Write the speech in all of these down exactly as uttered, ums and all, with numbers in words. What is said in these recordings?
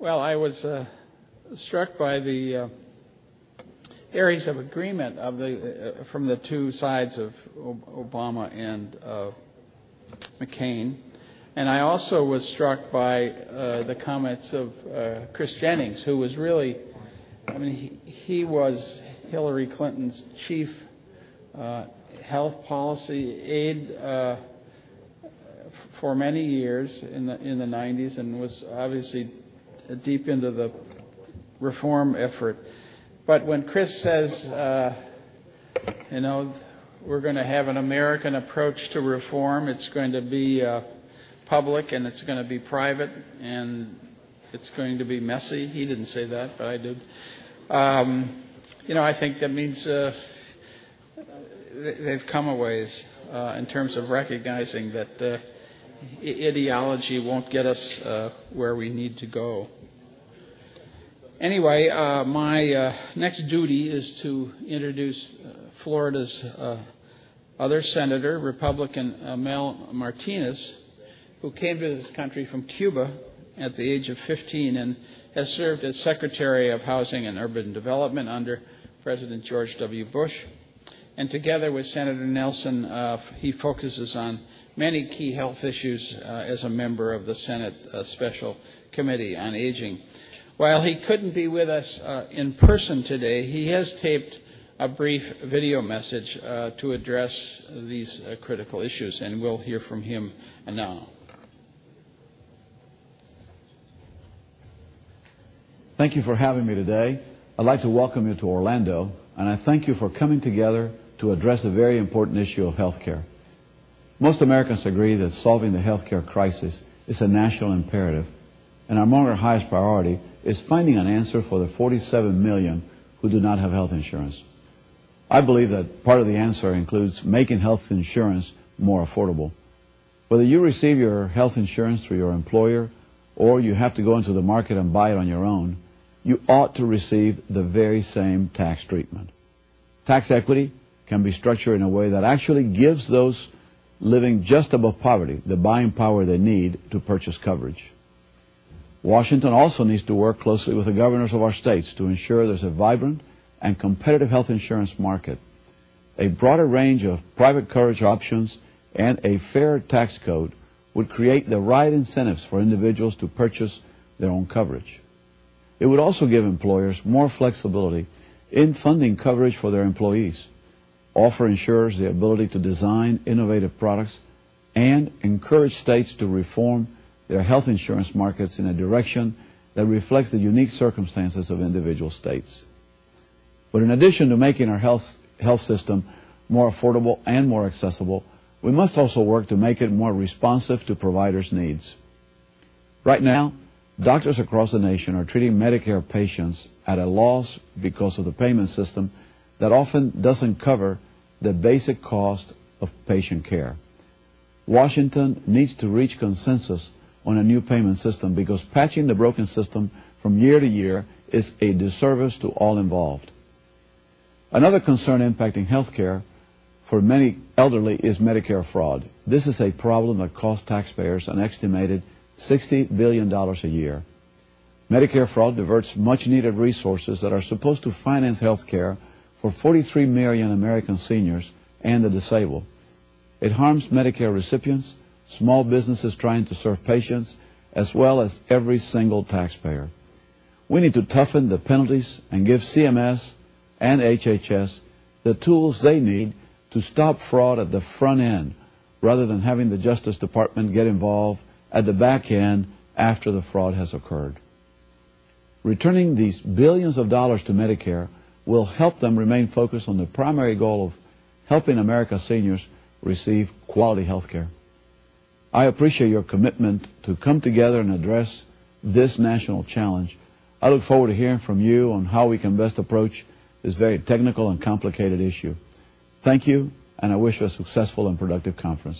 Well, I was uh, struck by the uh, areas of agreement of the uh, from the two sides of Obama and uh, McCain, and I also was struck by uh, the comments of uh, Chris Jennings, who was really, I mean, he, he was Hillary Clinton's chief uh, health policy aide uh, for many years in the in the nineties, and was obviously deep into the reform effort. But when Chris says, uh, you know, we're going to have an American approach to reform, it's going to be uh, public and it's going to be private and it's going to be messy. He didn't say that, but I did. Um, you know, I think that means uh, they've come a ways uh, in terms of recognizing that uh, ideology won't get us uh, where we need to go. Anyway, uh, my uh, next duty is to introduce uh, Florida's uh, other senator, Republican uh, Mel Martinez, who came to this country from Cuba at the age of fifteen and has served as Secretary of Housing and Urban Development under President George W. Bush. And together with Senator Nelson, uh, he focuses on many key health issues uh, as a member of the Senate uh, Special Committee on Aging. While he couldn't be with us uh, in person today, he has taped a brief video message uh, to address these uh, critical issues, and we'll hear from him now. Thank you for having me today. I'd like to welcome you to Orlando, and I thank you for coming together to address a very important issue of health care. Most Americans agree that solving the health care crisis is a national imperative, and among our highest priority is finding an answer for the forty-seven million who do not have health insurance. I believe that part of the answer includes making health insurance more affordable. Whether you receive your health insurance through your employer or you have to go into the market and buy it on your own, you ought to receive the very same tax treatment. Tax equity can be structured in a way that actually gives those living just above poverty the buying power they need to purchase coverage. Washington also needs to work closely with the governors of our states to ensure there's a vibrant and competitive health insurance market. A broader range of private coverage options and a fair tax code would create the right incentives for individuals to purchase their own coverage. It would also give employers more flexibility in funding coverage for their employees, offer insurers the ability to design innovative products, and encourage states to reform their health insurance markets in a direction that reflects the unique circumstances of individual states. But in addition to making our health, health system more affordable and more accessible, we must also work to make it more responsive to providers' needs. Right now, doctors across the nation are treating Medicare patients at a loss because of the payment system that often doesn't cover the basic cost of patient care. Washington needs to reach consensus on a new payment system because patching the broken system from year to year is a disservice to all involved. Another concern impacting health care for many elderly is Medicare fraud. This is a problem that costs taxpayers an estimated sixty billion dollars a year. Medicare fraud diverts much-needed resources that are supposed to finance health care for forty-three million American seniors and the disabled. It harms Medicare recipients, small businesses trying to serve patients, as well as every single taxpayer. We need to toughen the penalties and give C M S and H H S the tools they need to stop fraud at the front end, rather than having the Justice Department get involved at the back end after the fraud has occurred. Returning these billions of dollars to Medicare will help them remain focused on the primary goal of helping America's seniors receive quality health care. I appreciate your commitment to come together and address this national challenge. I look forward to hearing from you on how we can best approach this very technical and complicated issue. Thank you, and I wish you a successful and productive conference.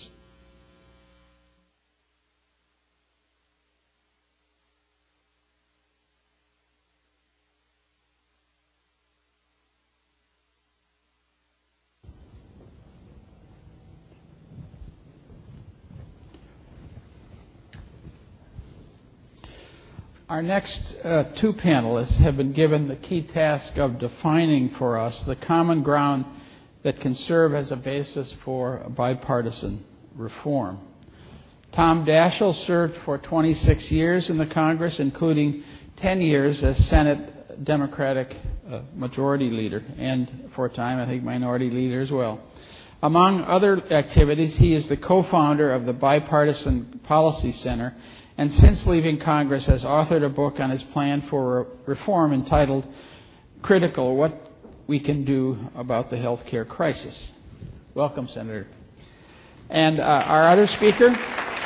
Our next uh, two panelists have been given the key task of defining for us the common ground that can serve as a basis for bipartisan reform. Tom Daschle served for twenty-six years in the Congress, including ten years as Senate Democratic uh, Majority Leader, and for a time, I think, Minority Leader as well. Among other activities, he is the co-founder of the Bipartisan Policy Center, and since leaving Congress has authored a book on his plan for reform entitled Critical: What We Can Do About the Healthcare Crisis. Welcome, Senator. And uh, our other speaker,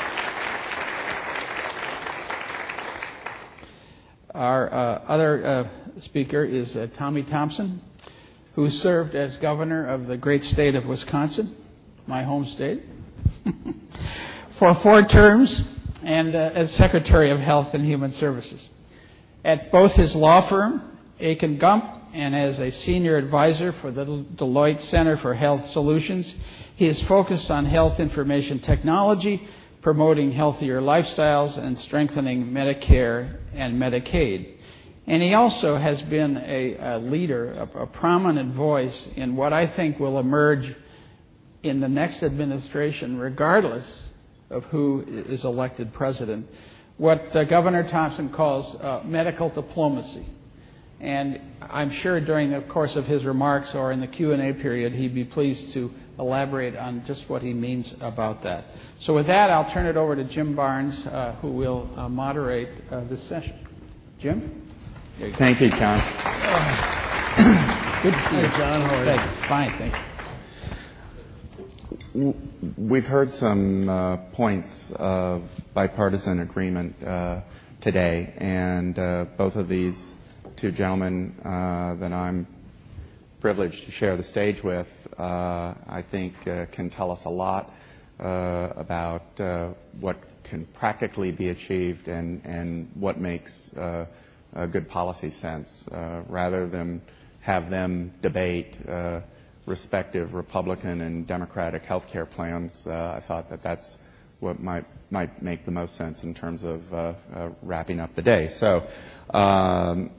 our uh, other uh, speaker is uh, Tommy Thompson, who served as governor of the great state of Wisconsin, my home state, for four terms, and uh, as Secretary of Health and Human Services. At both his law firm, Aiken Gump, and as a senior advisor for the Deloitte Center for Health Solutions, he is focused on health information technology, promoting healthier lifestyles, and strengthening Medicare and Medicaid. And he also has been a, a leader, a, a prominent voice in what I think will emerge in the next administration, regardless of who is elected president, what uh, Governor Thompson calls uh, medical diplomacy. And I'm sure during the course of his remarks or in the Q and A period, he'd be pleased to elaborate on just what he means about that. So with that, I'll turn it over to Jim Barnes, uh, who will uh, moderate uh, this session. Jim? You thank you, John. Oh. Good to see you, John. How are you? Thank you. Fine, thank you. We've heard some uh, points of bipartisan agreement uh, today, and uh, both of these two gentlemen uh, that I'm privileged to share the stage with, uh, I think uh, can tell us a lot uh, about uh, what can practically be achieved and, and what makes uh, a good policy sense, uh, rather than have them debate uh, respective Republican and Democratic health care plans. uh, I thought that that's what might might make the most sense in terms of uh, uh, wrapping up the day. So, um,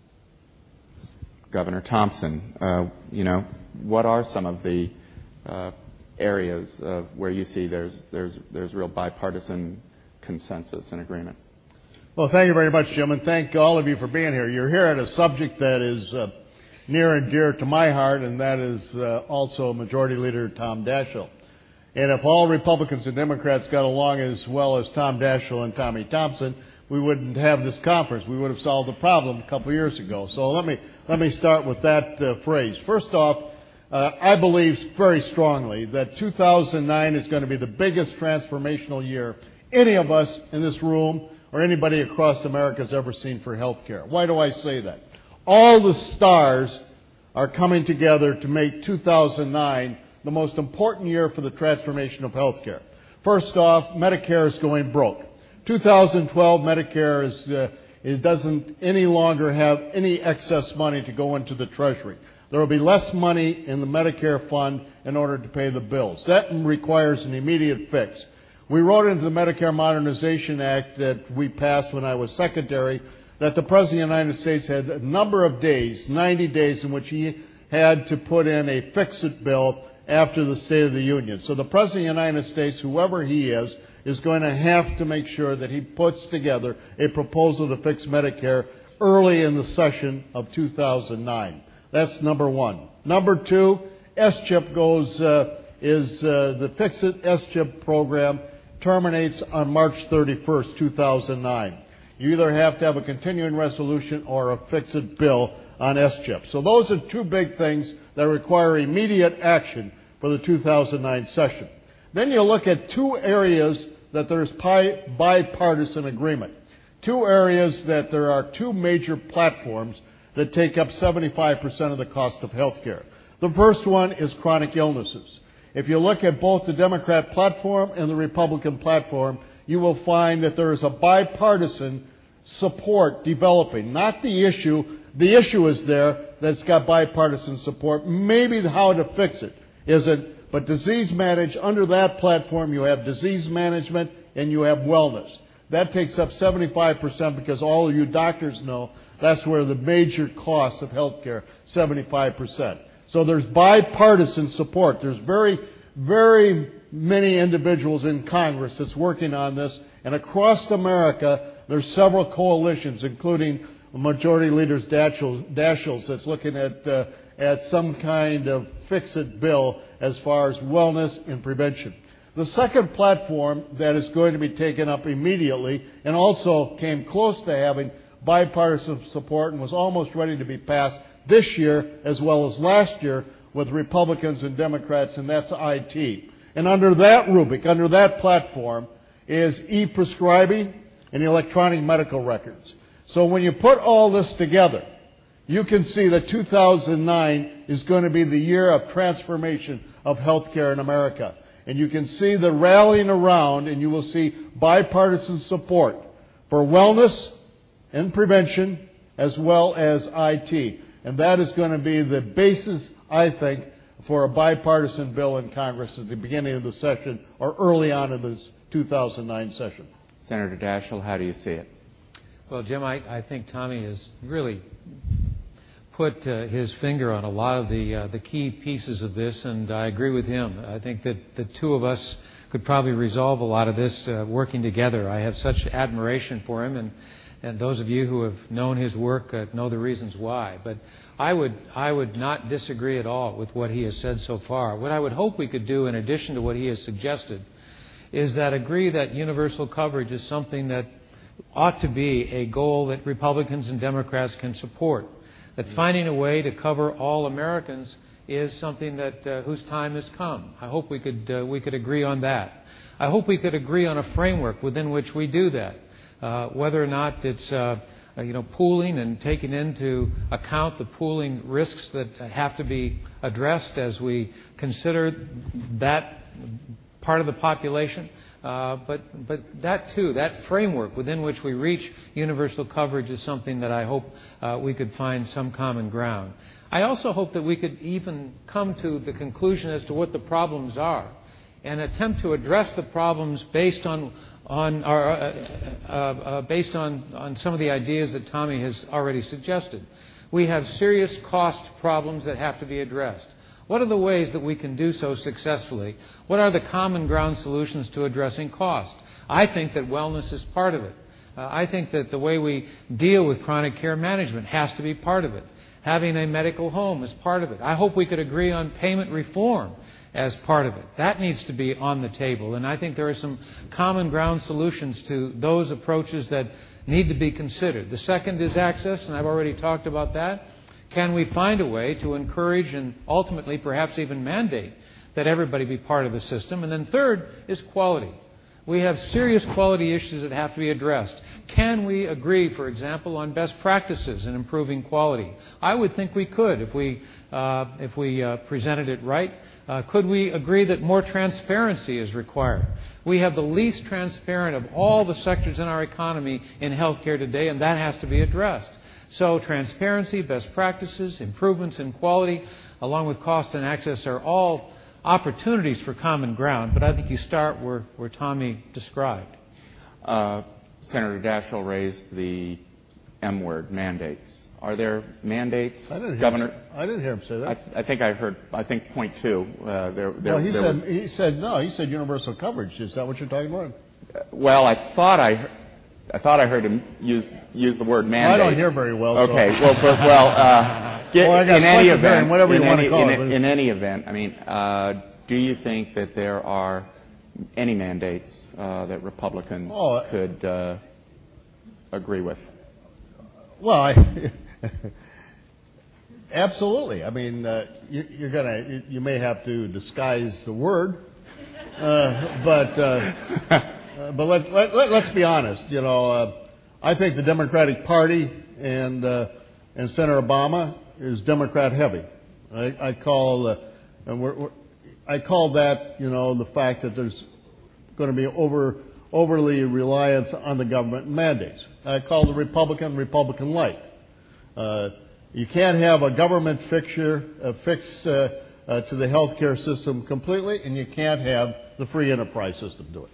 Governor Thompson, uh, you know, what are some of the uh, areas of where you see there's there's there's real bipartisan consensus and agreement? Well, thank you very much, Jim, and thank all of you for being here. You're here at a subject that is uh, near and dear to my heart, and that is uh, also Majority Leader Tom Daschle. And if all Republicans and Democrats got along as well as Tom Daschle and Tommy Thompson, we wouldn't have this conference. We would have solved the problem a couple years ago. So let me let me start with that uh, phrase. First off, uh, I believe very strongly that two thousand nine is going to be the biggest transformational year any of us in this room or anybody across America has ever seen for health care. Why do I say that? All the stars are coming together to make two thousand nine the most important year for the transformation of health care. First off, Medicare is going broke. two thousand twelve Medicare is, uh, it doesn't any longer have any excess money to go into the Treasury. There will be less money in the Medicare fund in order to pay the bills. That requires an immediate fix. We wrote into the Medicare Modernization Act that we passed when I was Secretary that the President of the United States had a number of days, ninety days, in which he had to put in a fix-it bill after the State of the Union. So the President of the United States, whoever he is, is going to have to make sure that he puts together a proposal to fix Medicare early in the session of two thousand nine. That's number one. Number two, S CHIP goes, uh, is uh, the Fix-It S CHIP program terminates on March thirty-first, two thousand nine. You either have to have a continuing resolution or a fix-it bill on S CHIP. So those are two big things that require immediate action for the two thousand nine session. Then you look at two areas that there's bipartisan agreement. Two areas that there are two major platforms that take up seventy-five percent of the cost of health care. The first one is chronic illnesses. If you look at both the Democrat platform and the Republican platform, you will find that there is a bipartisan support developing. Not the issue. The issue is there that's got bipartisan support. Maybe how to fix it isn't. But disease management, under that platform, you have disease management and you have wellness. That takes up seventy-five percent because all of you doctors know that's where the major costs of health care, seventy-five percent. So there's bipartisan support. There's very, very many individuals in Congress that's working on this. And across America, there's several coalitions, including Majority Leader Daschle that's looking at uh, at some kind of fix-it bill as far as wellness and prevention. The second platform that is going to be taken up immediately and also came close to having bipartisan support and was almost ready to be passed this year as well as last year with Republicans and Democrats, and that's I T. And under that rubric, under that platform, is e-prescribing and electronic medical records. So when you put all this together, you can see that two thousand nine is going to be the year of transformation of healthcare in America. And you can see the rallying around, and you will see bipartisan support for wellness and prevention as well as I T. And that is going to be the basis, I think, for a bipartisan bill in Congress at the beginning of the session or early on in this two thousand nine session. Senator Daschle, how do you see it? Well, Jim, I, I think Tommy has really put uh, his finger on a lot of the uh, the key pieces of this, and I agree with him. I think that the two of us could probably resolve a lot of this uh, working together. I have such admiration for him, and, and those of you who have known his work uh, know the reasons why. But I would I would not disagree at all with what he has said so far. What I would hope we could do, in addition to what he has suggested, is that agree that universal coverage is something that ought to be a goal that Republicans and Democrats can support. That finding a way to cover all Americans is something that uh, whose time has come. I hope we could uh, we could agree on that. I hope we could agree on a framework within which we do that. Uh, whether or not it's uh, uh, you know pooling and taking into account the pooling risks that have to be addressed as we consider that part of the population. Uh, but but that too, that framework within which we reach universal coverage is something that I hope uh, we could find some common ground. I also hope that we could even come to the conclusion as to what the problems are, and attempt to address the problems based on on our uh, uh, uh, based on on some of the ideas that Tommy has already suggested. We have serious cost problems that have to be addressed. What are the ways that we can do so successfully? What are the common ground solutions to addressing cost? I think that wellness is part of it. Uh, I think that the way we deal with chronic care management has to be part of it. Having a medical home is part of it. I hope we could agree on payment reform as part of it. That needs to be on the table. And I think there are some common ground solutions to those approaches that need to be considered. The second is access, and I've already talked about that. Can we find a way to encourage and ultimately perhaps even mandate that everybody be part of the system? And then third is quality. We have serious quality issues that have to be addressed. Can we agree, for example, on best practices in improving quality? I would think we could if we, uh, if we uh, presented it right. Uh, could we agree that more transparency is required? We have the least transparent of all the sectors in our economy in healthcare today, and that has to be addressed. So transparency, best practices, improvements in quality, along with cost and access are all opportunities for common ground, but I think you start where, where Tommy described. Uh, Senator Daschle raised the M word, mandates. Are there mandates, I didn't hear Governor? Him, I didn't hear him say that. I, I think I heard, I think point two. Uh, there, there, well, he, there said, was, he said, no, he said universal coverage. Is that what you're talking about? Well, I thought I I thought I heard him use use the word mandate. Well, I don't hear very well. Okay, so. well, but, well, uh, get, well, I got in any event, hearing, whatever in, you any, want to call in, it. in any event, I mean, uh, do you think that there are any mandates uh, that Republicans oh, could uh, agree with? Well, I, absolutely. I mean, uh, you, you're gonna you, you may have to disguise the word, uh, but. Uh, Uh, but let, let, let, let's be honest. You know, uh, I think the Democratic Party and uh, and Senator Obama is Democrat heavy. I, I call uh, and we're, we're, I call that you know the fact that there's going to be over overly reliance on the government mandates. I call the Republican Republican light. Uh, you can't have a government fixture uh, fix uh, uh, to the healthcare system completely, and you can't have the free enterprise system do it.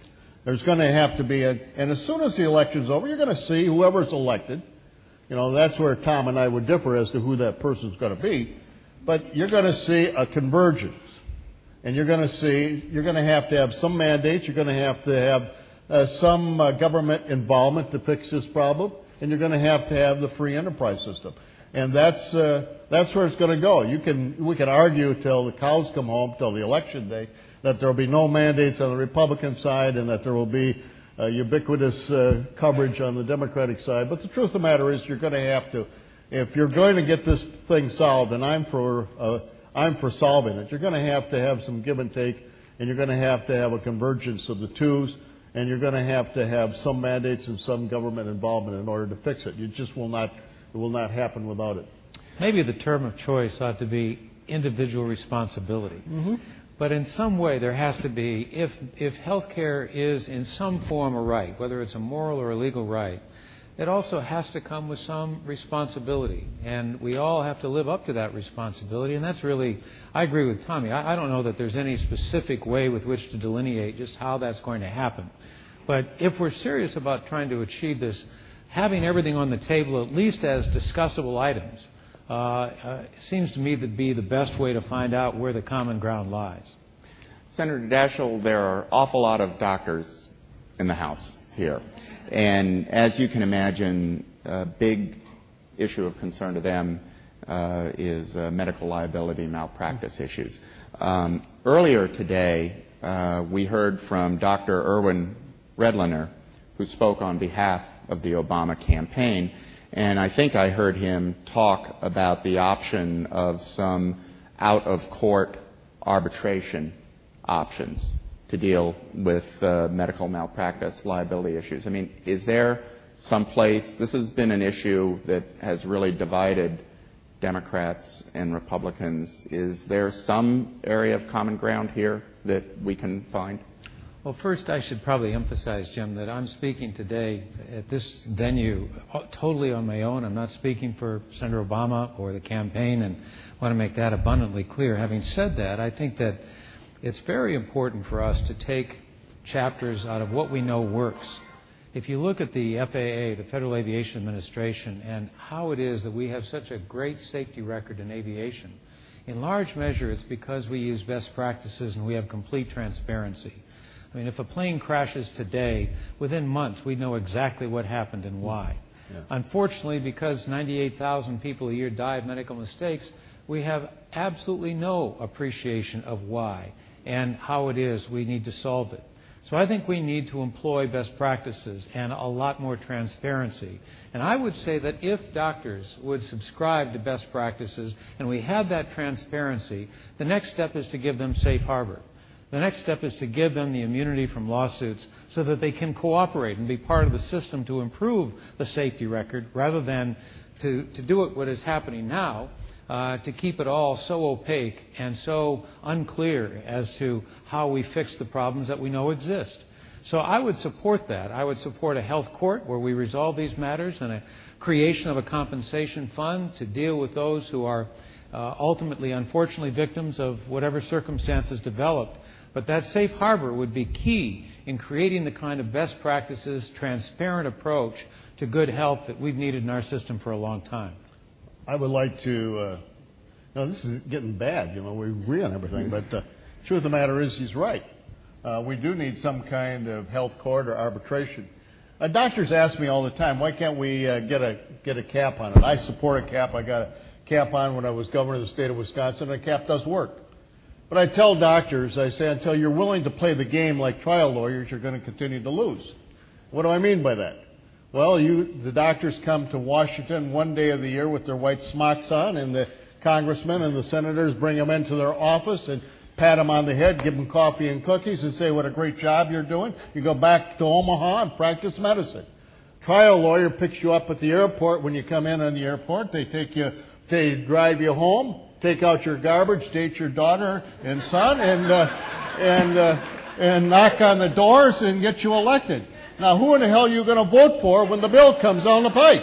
There's going to have to be a, and as soon as the election's over, you're going to see whoever's elected. You know, that's where Tom and I would differ as to who that person's going to be. But you're going to see a convergence. And you're going to see, you're going to have to have some mandates. You're going to have to have uh, some uh, government involvement to fix this problem. And you're going to have to have the free enterprise system. And that's uh, that's where it's going to go. You can we can argue till the cows come home, till the election day, that there will be no mandates on the Republican side and that there will be uh, ubiquitous uh, coverage on the Democratic side. But the truth of the matter is, you're going to have to, if you're going to get this thing solved, and I'm for uh, I'm for solving it, you're going to have to have some give and take, and you're going to have to have a convergence of the twos, and you're going to have to have some mandates and some government involvement in order to fix it. You just will not. It will not happen without it. Maybe the term of choice ought to be individual responsibility. Mm-hmm. But in some way there has to be, if, if health care is in some form a right, whether it's a moral or a legal right, it also has to come with some responsibility. And we all have to live up to that responsibility. And that's really, I agree with Tommy. I, I don't know that there's any specific way with which to delineate just how that's going to happen. But if we're serious about trying to achieve this, having everything on the table, at least as discussable items, uh, uh, seems to me to be the best way to find out where the common ground lies. Senator Daschle, there are an awful lot of doctors in the House here. And as you can imagine, a big issue of concern to them uh, is uh, medical liability malpractice issues. Um, earlier today, uh, we heard from Doctor Irwin Redlener, who spoke on behalf of the Obama campaign, and I think I heard him talk about the option of some out-of-court arbitration options to deal with uh, medical malpractice liability issues. I mean, is there some place, this has been an issue that has really divided Democrats and Republicans. Is there some area of common ground here that we can find? Well, first, I should probably emphasize, Jim, that I'm speaking today at this venue totally on my own. I'm not speaking for Senator Obama or the campaign, and I want to make that abundantly clear. Having said that, I think that it's very important for us to take chapters out of what we know works. If you look at the F A A, the Federal Aviation Administration, and how it is that we have such a great safety record in aviation, in large measure it's because we use best practices and we have complete transparency. I mean, if a plane crashes today, within months we know exactly what happened and why. Yeah. Unfortunately, because ninety-eight thousand people a year die of medical mistakes, we have absolutely no appreciation of why and how it is we need to solve it. So I think we need to employ best practices and a lot more transparency. And I would say that if doctors would subscribe to best practices and we have that transparency, the next step is to give them safe harbor. The next step is to give them the immunity from lawsuits so that they can cooperate and be part of the system to improve the safety record rather than to, to do it what is happening now, uh, to keep it all so opaque and so unclear as to how we fix the problems that we know exist. So I would support that. I would support a health court where we resolve these matters and a creation of a compensation fund to deal with those who are uh, ultimately, unfortunately, victims of whatever circumstances developed. But that safe harbor would be key in creating the kind of best practices, transparent approach to good health that we've needed in our system for a long time. I would like to, uh, you know, this is getting bad, you know, we agree on everything, but uh, the truth of the matter is he's right. Uh, we do need some kind of health court or arbitration. Uh, doctors ask me all the time, why can't we uh, get a get a cap on it? I support a cap. I got a cap on when I was governor of the state of Wisconsin, and a cap does work. But I tell doctors, I say, until you're willing to play the game like trial lawyers, you're going to continue to lose. What do I mean by that? Well, you, the doctors come to Washington one day of the year with their white smocks on, and the congressmen and the senators bring them into their office and pat them on the head, give them coffee and cookies, and say what a great job you're doing. You go back to Omaha and practice medicine. Trial lawyer picks you up at the airport when you come in on the airport. They take you, they drive you home, take out your garbage, date your daughter and son, and uh, and uh, and knock on the doors and get you elected. Now, who in the hell are you going to vote for when the bill comes down the pike?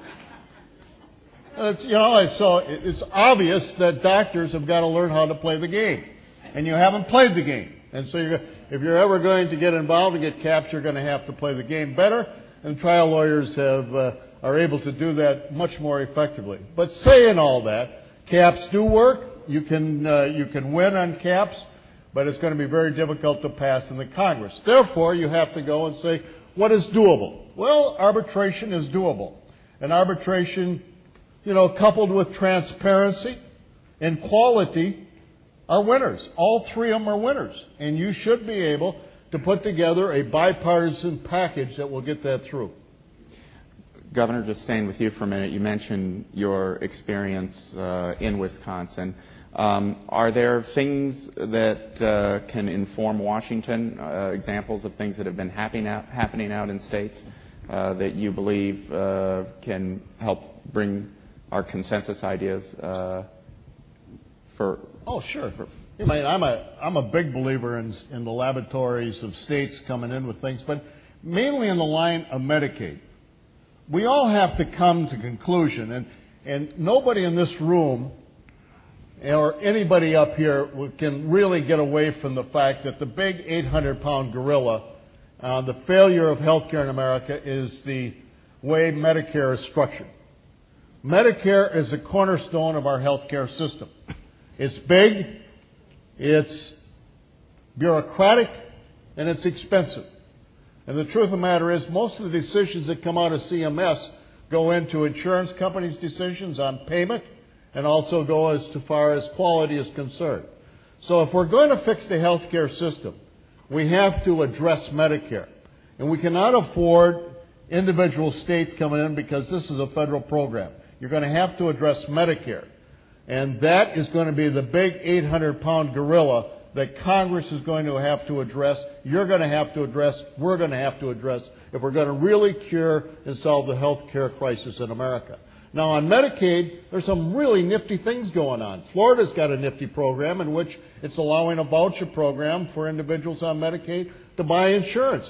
Uh, you know, so it's obvious that doctors have got to learn how to play the game, and you haven't played the game, and so you're If you're ever going to get involved and get caps, you're going to have to play the game better, and trial lawyers have uh, are able to do that much more effectively. But saying all that, caps do work. You can uh, you can win on caps, but it's going to be very difficult to pass in the Congress. Therefore, you have to go and say, what is doable? Well, arbitration is doable. And arbitration, you know, coupled with transparency and quality are winners. All three of them are winners. And you should be able to put together a bipartisan package that will get that through. Governor, just staying with you for a minute, you mentioned your experience uh, in Wisconsin. Um, are there things that uh, can inform Washington, uh, examples of things that have been happening out, happening out in states uh, that you believe uh, can help bring our consensus ideas uh, for? Oh, sure. For, I mean, I'm a I'm a big believer in in the laboratories of states coming in with things, but mainly in the line of Medicaid. We all have to come to conclusion, and and nobody in this room or anybody up here can really get away from the fact that the big eight hundred pound gorilla, uh, the failure of healthcare in America, is the way Medicare is structured. Medicare is the cornerstone of our healthcare system. It's big, it's bureaucratic, and it's expensive. And the truth of the matter is, most of the decisions that come out of C M S go into insurance companies' decisions on payment, and also go as far as quality is concerned. So if we're going to fix the healthcare system, we have to address Medicare. And we cannot afford individual states coming in because this is a federal program. You're going to have to address Medicare. And that is going to be the big eight hundred pound gorilla that Congress is going to have to address, you're going to have to address, we're going to have to address if we're going to really cure and solve the health care crisis in America. Now, on Medicaid, there's some really nifty things going on. Florida's got a nifty program in which it's allowing a voucher program for individuals on Medicaid to buy insurance.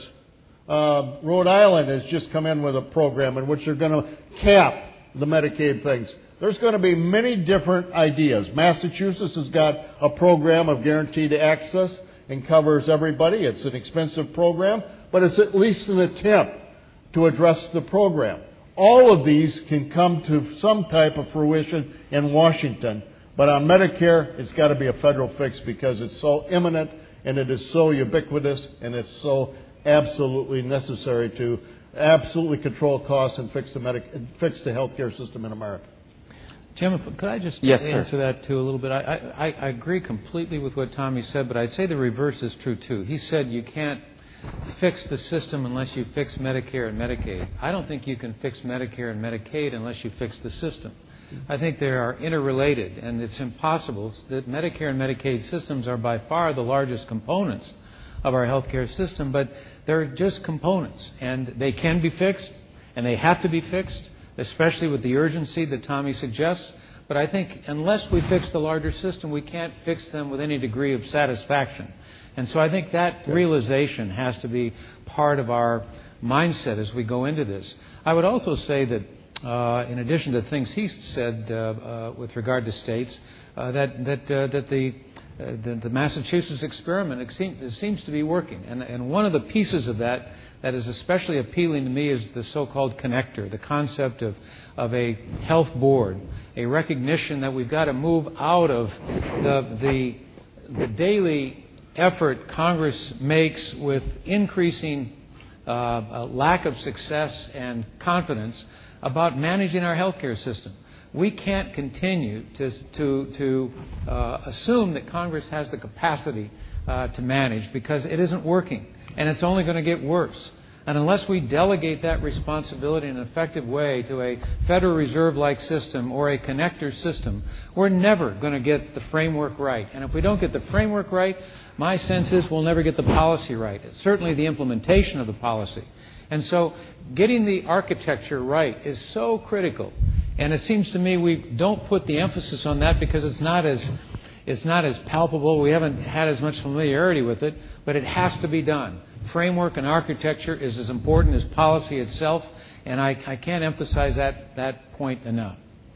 Uh, Rhode Island has just come in with a program in which they're going to cap the Medicaid things. There's going to be many different ideas. Massachusetts has got a program of guaranteed access and covers everybody. It's an expensive program, but it's at least an attempt to address the program. All of these can come to some type of fruition in Washington, but on Medicare, it's got to be a federal fix because it's so imminent and it is so ubiquitous and it's so absolutely necessary to absolutely control costs and fix the medic- fix the healthcare system in America. Jim, could I just yes, answer sir. that too a little bit? I, I, I agree completely with what Tommy said, but I'd say the reverse is true too. He said you can't fix the system unless you fix Medicare and Medicaid. I don't think you can fix Medicare and Medicaid unless you fix the system. I think they are interrelated, and it's impossible that Medicare and Medicaid systems are by far the largest components of our healthcare system, but they're just components, and they can be fixed, and they have to be fixed, especially with the urgency that Tommy suggests. But I think unless we fix the larger system, we can't fix them with any degree of satisfaction. And so I think that realization has to be part of our mindset as we go into this. I would also say that uh, in addition to things he said uh, uh, with regard to states, uh, that, that, uh, that the, uh, the, the Massachusetts experiment it, seem, it seems to be working. And, and one of the pieces of that that is especially appealing to me is the so-called connector, the concept of, of a health board, a recognition that we've got to move out of the, the, the daily effort Congress makes with increasing uh, uh, lack of success and confidence about managing our healthcare system. We can't continue to, to, to uh, assume that Congress has the capacity uh, to manage because it isn't working. And it's only going to get worse. And unless we delegate that responsibility in an effective way to a Federal Reserve-like system or a connector system, we're never going to get the framework right. And if we don't get the framework right, my sense is we'll never get the policy right. It's certainly the implementation of the policy. And so getting the architecture right is so critical. And it seems to me we don't put the emphasis on that because it's not as It's not as palpable. We haven't had as much familiarity with it, but it has to be done. Framework and architecture is as important as policy itself, and I, I can't emphasize that, that point enough.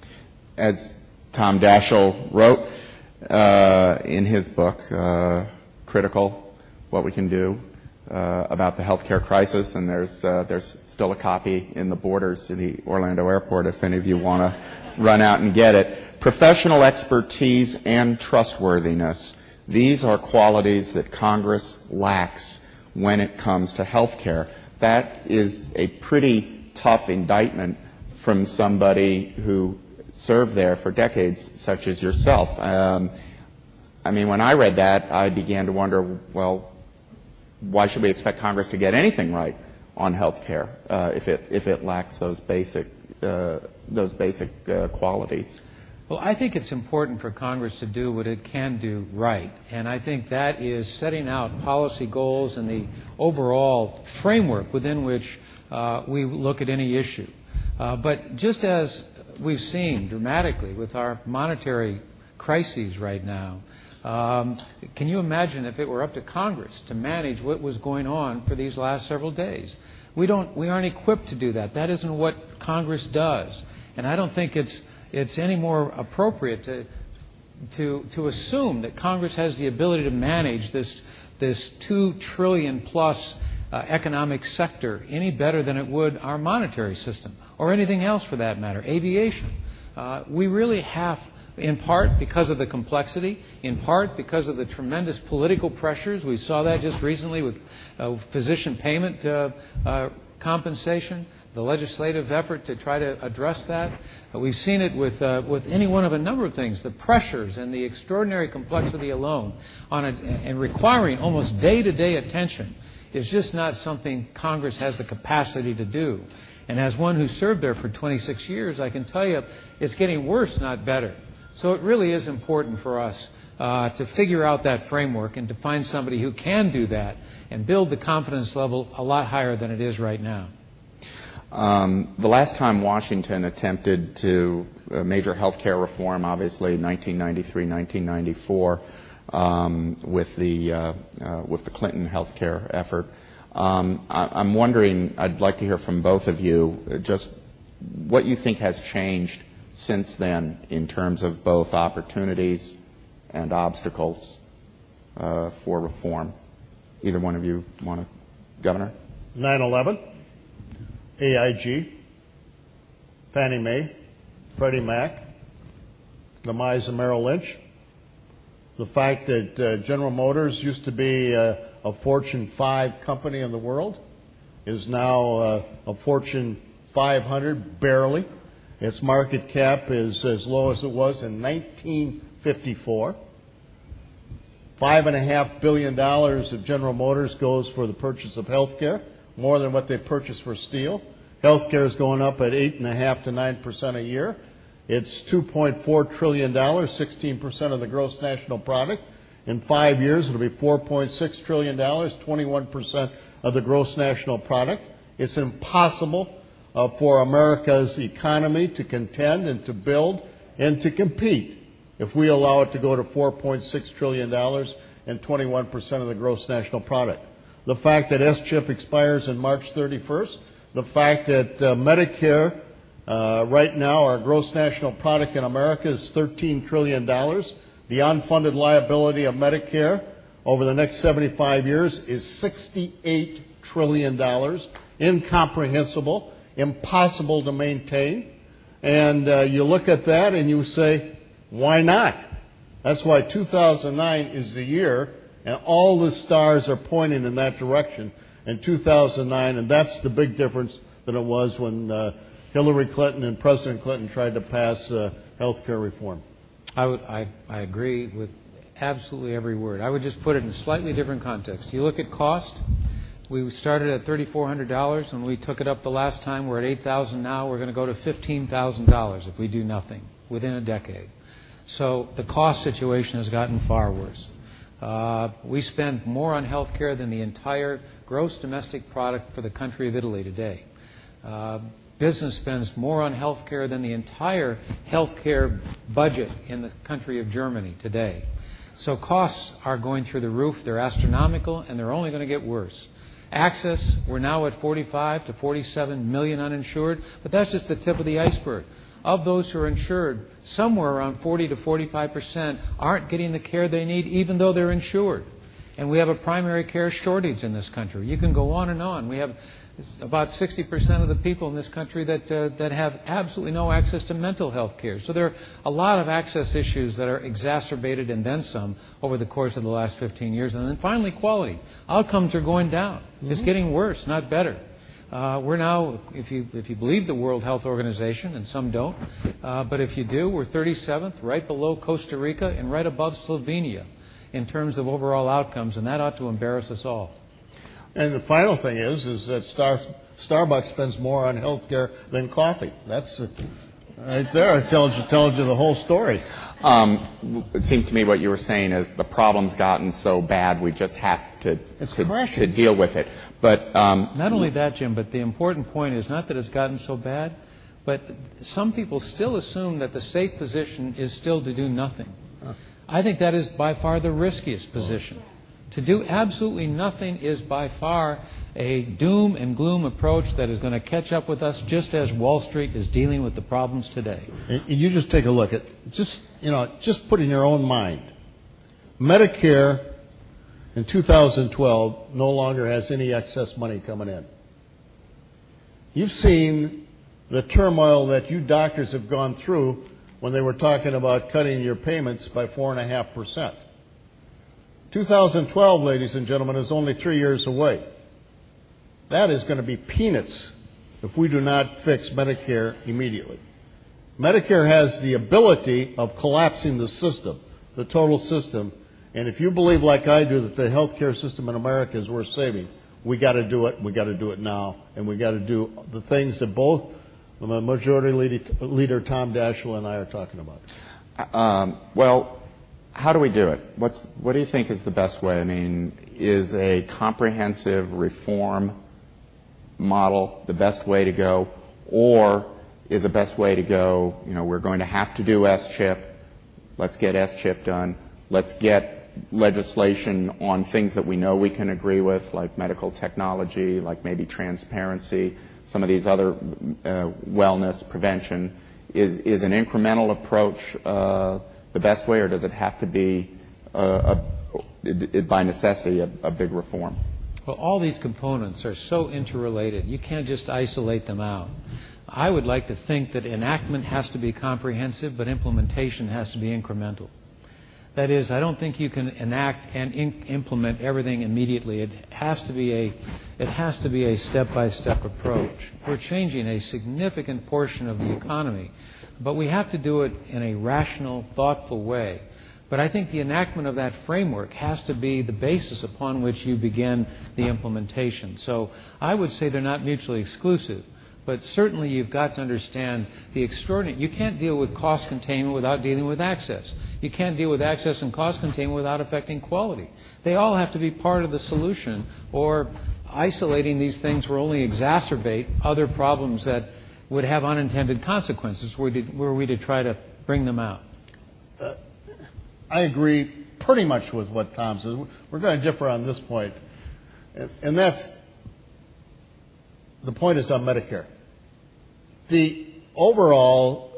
As Tom Daschle wrote uh, in his book, uh, Critical what we can do uh, about the healthcare crisis, and there's uh, there's still a copy in the borders in the Orlando airport if any of you want to run out and get it. Professional expertise and trustworthiness. These are qualities that Congress lacks when it comes to health care. That is a pretty tough indictment from somebody who served there for decades, such as yourself. Um, I mean, when I read that, I began to wonder, well, why should we expect Congress to get anything right on health care uh, if it if it lacks those basic uh, those basic uh, qualities? Well, I think it's important for Congress to do what it can do right, and I think that is setting out policy goals and the overall framework within which uh, we look at any issue. Uh, but just as we've seen dramatically with our monetary crises right now, um, can you imagine if it were up to Congress to manage what was going on for these last several days? We don't. We aren't equipped to do that. That isn't what Congress does, and I don't think it's it's any more appropriate to to to assume that Congress has the ability to manage this this two trillion plus uh, economic sector any better than it would our monetary system or anything else for that matter, aviation. Uh, we really have, in part because of the complexity, in part because of the tremendous political pressures. We saw that just recently with uh, physician payment uh, uh, compensation, the legislative effort to try to address that. Uh, we've seen it with uh, with any one of a number of things, the pressures and the extraordinary complexity alone on it, and requiring almost day-to-day attention is just not something Congress has the capacity to do. And as one who served there for twenty-six years, I can tell you it's getting worse, not better. So it really is important for us uh, to figure out that framework and to find somebody who can do that and build the confidence level a lot higher than it is right now. Um, the last time Washington attempted to uh, major health care reform, obviously nineteen ninety-three, nineteen ninety-four, um, with the uh, uh, with the Clinton health care effort. Um, I, I'm wondering, I'd like to hear from both of you uh, just what you think has changed since then in terms of both opportunities and obstacles uh, for reform. Either one of you want to, Governor? nine eleven, A I G, Fannie Mae, Freddie Mac, demise of Merrill Lynch, the fact that uh, General Motors used to be uh, a Fortune five company in the world is now uh, a Fortune five hundred, barely. Its market cap is as low as it was in nineteen fifty-four. Five and a half billion dollars of General Motors goes for the purchase of health care, more than what they purchase for steel. Health care is going up at eight and a half to nine percent a year. It's two point four trillion dollars, sixteen percent of the gross national product. In five years, it'll be four point six trillion dollars, twenty-one percent of the gross national product. It's impossible uh, for America's economy to contend and to build and to compete if we allow it to go to four point six trillion dollars and twenty-one percent of the gross national product. The fact that S chip expires on March thirty-first, the fact that uh, Medicare, uh, right now, our gross national product in America is thirteen trillion dollars. The unfunded liability of Medicare over the next seventy-five years is sixty-eight trillion dollars. Incomprehensible, impossible to maintain. And uh, you look at that and you say, why not? That's why two thousand nine is the year, and all the stars are pointing in that direction in two thousand nine, and that's the big difference than it was when uh, Hillary Clinton and President Clinton tried to pass uh, health care reform. I, would, I, I agree with absolutely every word. I would just put it in a slightly different context. You look at cost. We started at three thousand four hundred dollars. When we took it up the last time, we're at eight thousand dollars now. We're going to go to fifteen thousand dollars if we do nothing within a decade. So the cost situation has gotten far worse. Uh, we spend more on health care than the entire gross domestic product for the country of Italy today. Uh, business spends more on health care than the entire health care budget in the country of Germany today. So costs are going through the roof. They're astronomical, and they're only going to get worse. Access, we're now at forty-five to forty-seven million uninsured, but that's just the tip of the iceberg. Of those who are insured, somewhere around forty to forty-five percent aren't getting the care they need, even though they're insured. And we have a primary care shortage in this country. You can go on and on. We have about sixty percent of the people in this country that uh, that have absolutely no access to mental health care. So there are a lot of access issues that are exacerbated and then some over the course of the last fifteen years. And then finally, quality. Outcomes are going down. Mm-hmm. It's getting worse, not better. Uh, we're now, if you if you believe the World Health Organization, and some don't, uh, but if you do, we're thirty-seventh, right below Costa Rica and right above Slovenia in terms of overall outcomes, and that ought to embarrass us all. And the final thing is, is that Star, Starbucks spends more on health care than coffee. That's uh, right there. It tells you, tells you the whole story. Um, it seems to me what you were saying is the problem's gotten so bad we just have to to, to deal with it. But um, not only that, Jim, but the important point is not that it's gotten so bad, but some people still assume that the safe position is still to do nothing. Huh. I think that is by far the riskiest position. Oh. To do absolutely nothing is by far a doom and gloom approach that is going to catch up with us just as Wall Street is dealing with the problems today. And you just take a look at, just, you know, just put in your own mind. Medicare in two thousand twelve no longer has any excess money coming in. You've seen the turmoil that you doctors have gone through when they were talking about cutting your payments by four point five percent. two thousand twelve, ladies and gentlemen, is only three years away. That is going to be peanuts if we do not fix Medicare immediately. Medicare has the ability of collapsing the system, the total system, and if you believe like I do that the healthcare system in America is worth saving, we got to do it, we got to do it now, and we got to do the things that both the Majority Leader Tom Daschle and I are talking about. Um, well, how do we do it? What's, what do you think is the best way? I mean, is a comprehensive reform model the best way to go? Or is the best way to go, you know, we're going to have to do S chip. Let's get S chip done. Let's get legislation on things that we know we can agree with, like medical technology, like maybe transparency, some of these other uh, wellness, prevention. Is, is an incremental approach uh, the best way, or does it have to be, uh, a, by necessity, a, a big reform? Well, all these components are so interrelated. You can't just isolate them out. I would like to think that enactment has to be comprehensive, but implementation has to be incremental. That is, I don't think you can enact and in- implement everything immediately. It has to be a, it has to be a step-by-step approach. We're changing a significant portion of the economy, but we have to do it in a rational, thoughtful way. But I think the enactment of that framework has to be the basis upon which you begin the implementation. So I would say they're not mutually exclusive. But certainly you've got to understand the extraordinary. You can't deal with cost containment without dealing with access. You can't deal with access and cost containment without affecting quality. They all have to be part of the solution, or isolating these things will only exacerbate other problems that would have unintended consequences were, did, were we to try to bring them out. Uh, I agree pretty much with what Tom says. We're going to differ on this point, and, and that's the point is on Medicare. The overall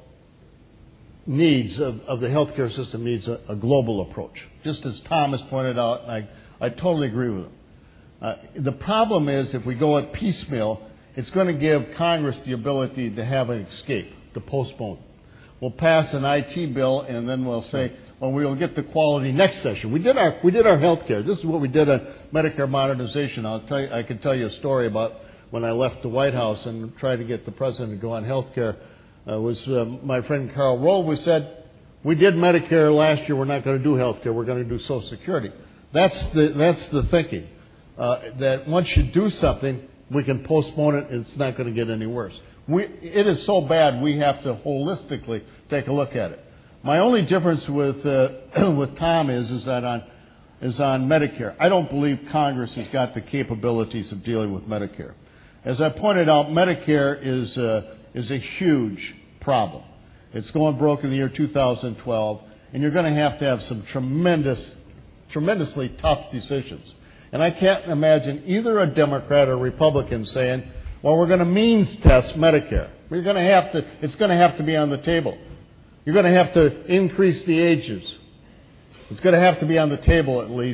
needs of, of the healthcare system needs a, a global approach, just as Tom has pointed out, and I, I totally agree with him. Uh, the problem is if we go at piecemeal, it's going to give Congress the ability to have an escape, to postpone. We'll pass an I T bill, and then we'll say, well, we'll get the quality next session. We did our we did our health care. This is what we did on Medicare modernization. I'll tell you, I can tell you a story about when I left the White House and tried to get the president to go on health care. Uh, was uh, my friend Karl Rove, who said, we did Medicare last year, we're not going to do health care, we're going to do Social Security. That's the, that's the thinking, uh, that once you do something, we can postpone it and it's not going to get any worse. We, it is so bad we have to holistically take a look at it. My only difference with, uh, with Tom is, is that on, is on Medicare. I don't believe Congress has got the capabilities of dealing with Medicare. As I pointed out, Medicare is a, is a huge problem. It's going broke in the year two thousand twelve, and you're going to have to have some tremendous, tremendously tough decisions. And I can't imagine either a Democrat or a Republican saying, well, we're going to means test Medicare. We're going to have to, it's going to have to be on the table. You're going to have to increase the ages. It's going to have to be on the table at least,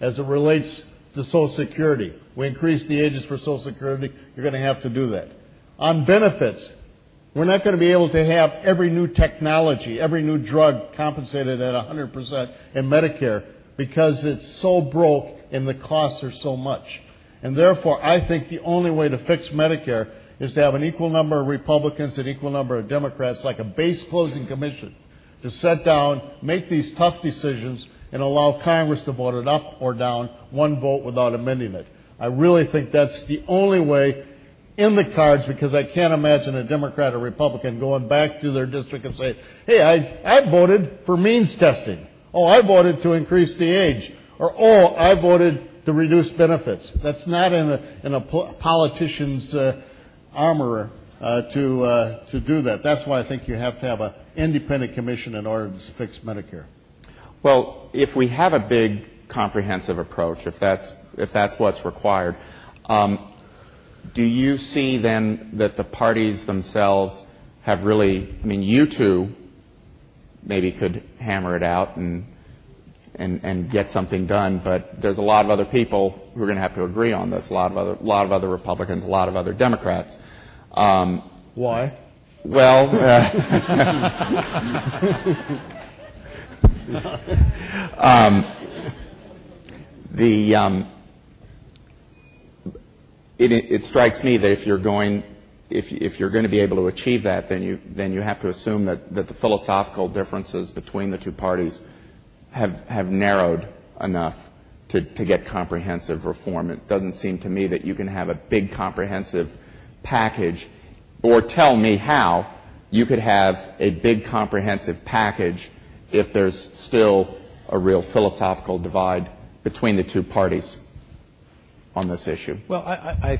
as it relates to Social Security. We increase the ages for Social Security. You're going to have to do that. On benefits, we're not going to be able to have every new technology, every new drug compensated at one hundred percent in Medicare because it's so broke and the costs are so much. And therefore, I think the only way to fix Medicare is to have an equal number of Republicans and equal number of Democrats, like a base closing commission, to sit down, make these tough decisions, and allow Congress to vote it up or down, one vote without amending it. I really think that's the only way in the cards, because I can't imagine a Democrat or Republican going back to their district and say, hey, I, I voted for means testing. Oh, I voted to increase the age. Or, oh, I voted to reduce benefits. That's not in a, in a politician's uh, armor uh, to, uh, to do that. That's why I think you have to have an independent commission in order to fix Medicare. Well, if we have a big comprehensive approach, if that's, if that's what's required, um, do you see then that the parties themselves have really, I mean, you two maybe could hammer it out and, and, and get something done, but there's a lot of other people who are going to have to agree on this, a lot of other, a lot of other Republicans, a lot of other Democrats. Um, Why? Well, uh, um, the... Um, It, it strikes me that if you're going, if, if you're going to be able to achieve that, then you then you have to assume that, that the philosophical differences between the two parties have have narrowed enough to, to get comprehensive reform. It doesn't seem to me that you can have a big comprehensive package, or tell me how you could have a big comprehensive package if there's still a real philosophical divide between the two parties on this issue. Well, I, I,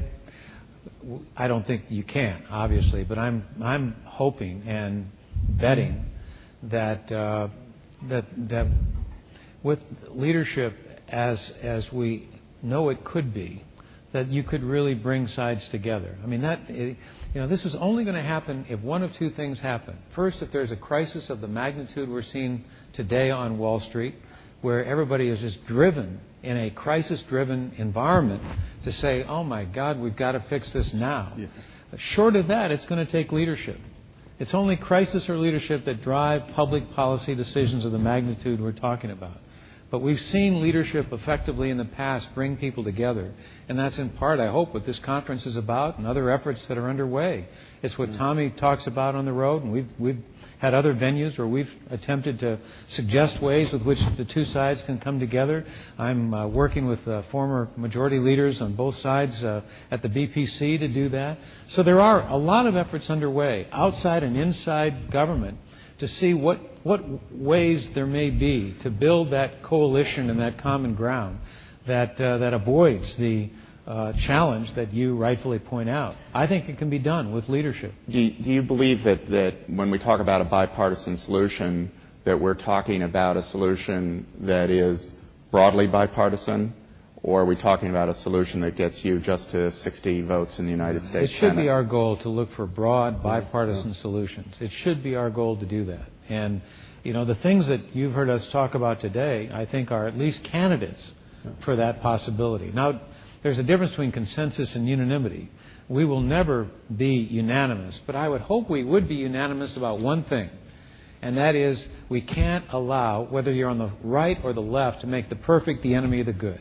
I don't think you can, obviously, but I'm I'm hoping and betting that uh, that that with leadership as as we know it could be, that you could really bring sides together. I mean, that you know, this is only going to happen if one of two things happen. First, if there's a crisis of the magnitude we're seeing today on Wall Street, where everybody is just driven in a crisis-driven environment to say, oh, my God, we've got to fix this now. Yeah. Short of that, it's going to take leadership. It's only crisis or leadership that drive public policy decisions of the magnitude we're talking about. But we've seen leadership effectively in the past bring people together. And that's in part, I hope, what this conference is about and other efforts that are underway. It's what Tommy talks about on the road, and we've, we've had other venues where we've attempted to suggest ways with which the two sides can come together. I'm uh, working with uh, former majority leaders on both sides uh, at the B P C to do that. So there are a lot of efforts underway, outside and inside government, to see what, what ways there may be to build that coalition and that common ground that, uh, that avoids the Uh, challenge that you rightfully point out. I think it can be done with leadership. Do you, do you believe that, that when we talk about a bipartisan solution, that we're talking about a solution that is broadly bipartisan, or are we talking about a solution that gets you just to sixty votes in the United States It should Senate? be our goal to look for broad bipartisan yeah. solutions. It should be our goal to do that. And, you know, the things that you've heard us talk about today, I think, are at least candidates for that possibility. Now, there's a difference between consensus and unanimity. We will never be unanimous, but I would hope we would be unanimous about one thing, and that is we can't allow, whether you're on the right or the left, to make the perfect the enemy of the good.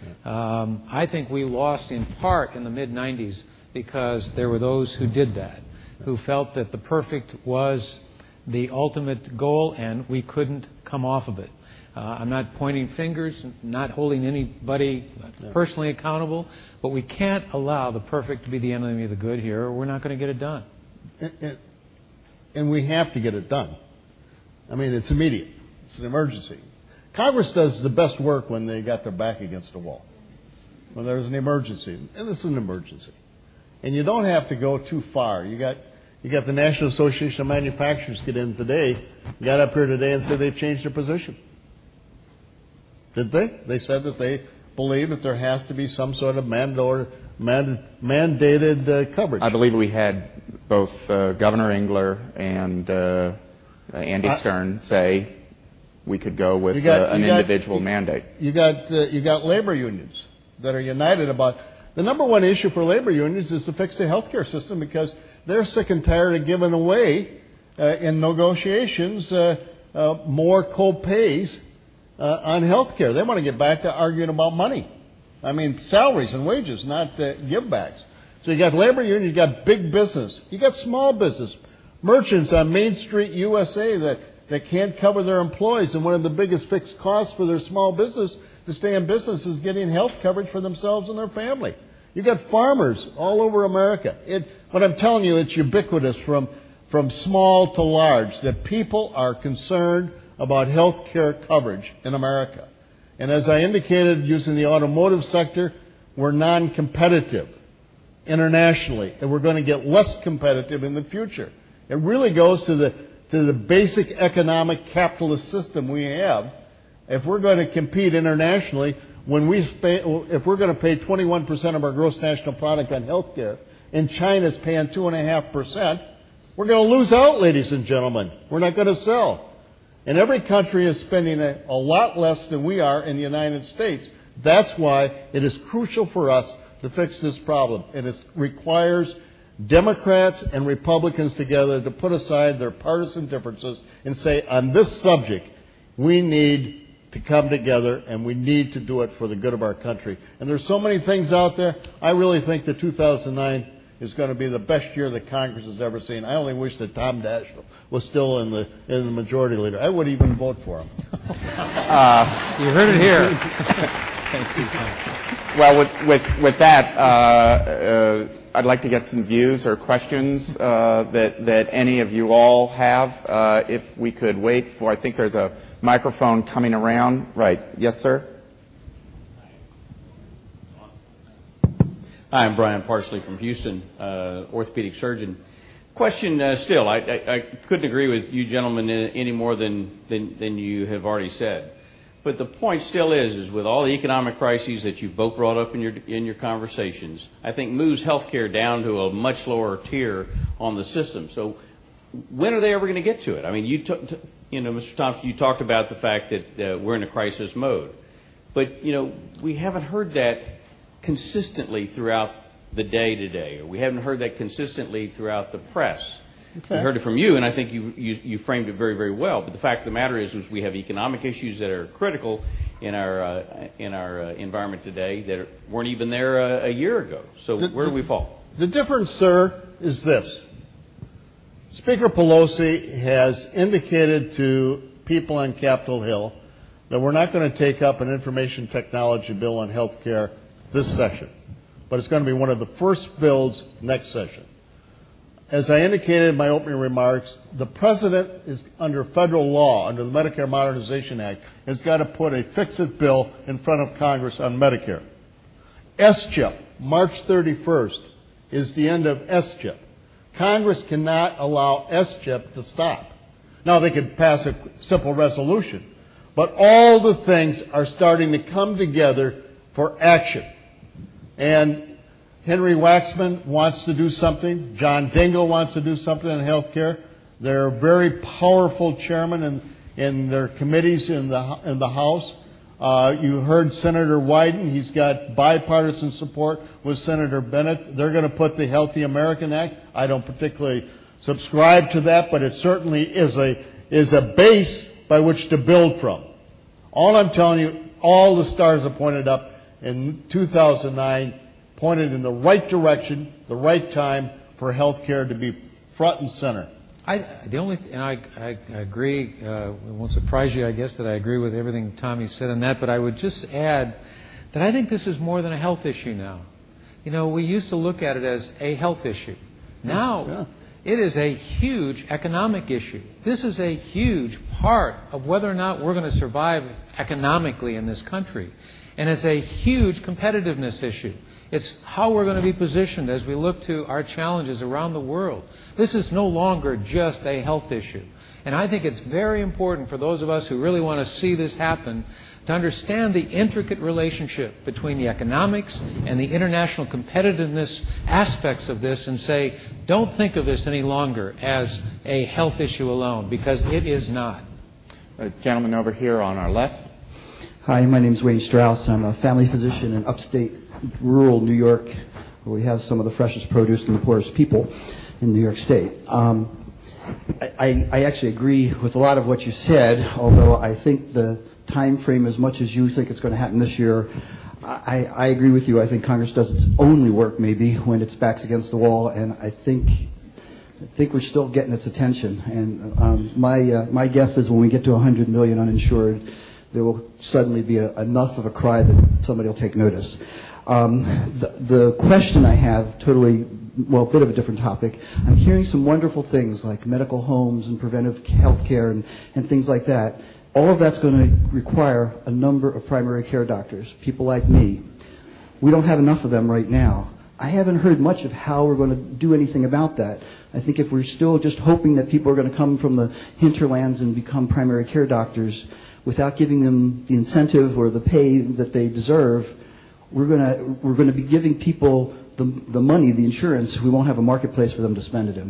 Um, I think we lost in part in the mid nineties because there were those who did that, who felt that the perfect was the ultimate goal and we couldn't come off of it. Uh, I'm not pointing fingers, not holding anybody personally accountable, but we can't allow the perfect to be the enemy of the good here, or we're not going to get it done. And, and, and we have to get it done. I mean, it's immediate. It's an emergency. Congress does the best work when they got their back against the wall, when there's an emergency, and this is an emergency. And you don't have to go too far. You got you got the National Association of Manufacturers get in today, got up here today and said they've changed their position. Did they? They said that they believe that there has to be some sort of mandor, mand, mandated uh, coverage. I believe we had both uh, Governor Engler and uh, Andy I, Stern say we could go with got, uh, an got, individual you, mandate. You got uh, you got labor unions that are united about the number one issue for labor unions is to fix the health care system because they're sick and tired of giving away uh, in negotiations uh, uh, more co-pays uh, on health care. They want to get back to arguing about money. I mean, salaries and wages, not uh, give-backs. So you got labor unions, you got big business, you got small business, merchants on Main Street, U S A that, that can't cover their employees, and one of the biggest fixed costs for their small business to stay in business is getting health coverage for themselves and their family. You got farmers all over America. It, what I'm telling you, it's ubiquitous from, from small to large that people are concerned about health care coverage in America. And as I indicated, using the automotive sector, we're non-competitive internationally, and we're going to get less competitive in the future. It really goes to the to the basic economic capitalist system we have. If we're going to compete internationally, when we pay, if we're going to pay twenty-one percent of our gross national product on health care, and China's paying two point five percent, we're going to lose out, ladies and gentlemen. We're not going to sell. And every country is spending a, a lot less than we are in the United States. That's why it is crucial for us to fix this problem. And it requires Democrats and Republicans together to put aside their partisan differences and say, on this subject, we need to come together and we need to do it for the good of our country. And there's so many things out there. I really think that two thousand nine is going to be the best year that Congress has ever seen. I only wish that Tom Daschle was still in the in the majority leader. I would even vote for him. uh, you heard it here. Thank you, Tom. Well, with with with that, uh, uh, I'd like to get some views or questions uh, that that any of you all have. Uh, if we could wait for, I think there's a microphone coming around. Right? Yes, sir. Hi, I'm Brian Parsley from Houston, uh, orthopedic surgeon. Question uh, still, I, I, I couldn't agree with you gentlemen any more than, than, than you have already said. But the point still is, is with all the economic crises that you've both brought up in your, in your conversations, I think moves healthcare down to a much lower tier on the system. So when are they ever going to get to it? I mean, you, t- t- you know, Mister Thompson, you talked about the fact that uh, we're in a crisis mode. But, you know, we haven't heard that consistently throughout the day today, or we haven't heard that consistently throughout the press. Okay. We heard it from you, and I think you, you, you framed it very, very well. But the fact of the matter is, is we have economic issues that are critical in our uh, in our uh, environment today that weren't even there uh, a year ago. So the, where do we fall? The difference, sir, is this. Speaker Pelosi has indicated to people on Capitol Hill that we're not going to take up an information technology bill on health care this session, but it's going to be one of the first bills next session. As I indicated in my opening remarks, the President is under federal law, under the Medicare Modernization Act, has got to put a fix-it bill in front of Congress on Medicare. S chip, March thirty-first, is the end of S chip. Congress cannot allow S chip to stop. Now, they could pass a simple resolution, but all the things are starting to come together for action. And Henry Waxman wants to do something. John Dingell wants to do something in health care. They're very powerful chairmen in, in their committees in the, in the House. Uh, you heard Senator Wyden. He's got bipartisan support with Senator Bennett. They're going to put the Healthy American Act. I don't particularly subscribe to that, but it certainly is a, is a base by which to build from. All I'm telling you, all the stars are pointed up in two thousand nine, pointed in the right direction, the right time for health care to be front and center. I, the only, and I, I, I agree, uh, it won't surprise you, I guess, that I agree with everything Tommy said on that, but I would just add that I think this is more than a health issue now. You know, we used to look at it as a health issue. Now, yeah. It is a huge economic issue. This is a huge part of whether or not we're going to survive economically in this country. And it's a huge competitiveness issue. It's how we're going to be positioned as we look to our challenges around the world. This is no longer just a health issue. And I think it's very important for those of us who really want to see this happen to understand the intricate relationship between the economics and the international competitiveness aspects of this and say, don't think of this any longer as a health issue alone, because it is not. A gentleman over here on our left. Hi, my name is Wayne Strauss. I'm a family physician in upstate rural New York, where we have some of the freshest produce and the poorest people in New York State. Um, I, I actually agree with a lot of what you said, although I think the time frame, as much as you think it's going to happen this year, I, I agree with you. I think Congress does its only work maybe when its back's against the wall, and I think I think we're still getting its attention. And um, my uh, my guess is when we get to one hundred million uninsured, there will suddenly be a, enough of a cry that somebody will take notice. Um, the, the question I have, totally, well, a bit of a different topic. I'm hearing some wonderful things like medical homes and preventive health care and, and things like that. All of that's going to require a number of primary care doctors, people like me. We don't have enough of them right now. I haven't heard much of how we're going to do anything about that. I think if we're still just hoping that people are going to come from the hinterlands and become primary care doctors without giving them the incentive or the pay that they deserve, we're going to we're going to be giving people the the money, the insurance. We won't have a marketplace for them to spend it in.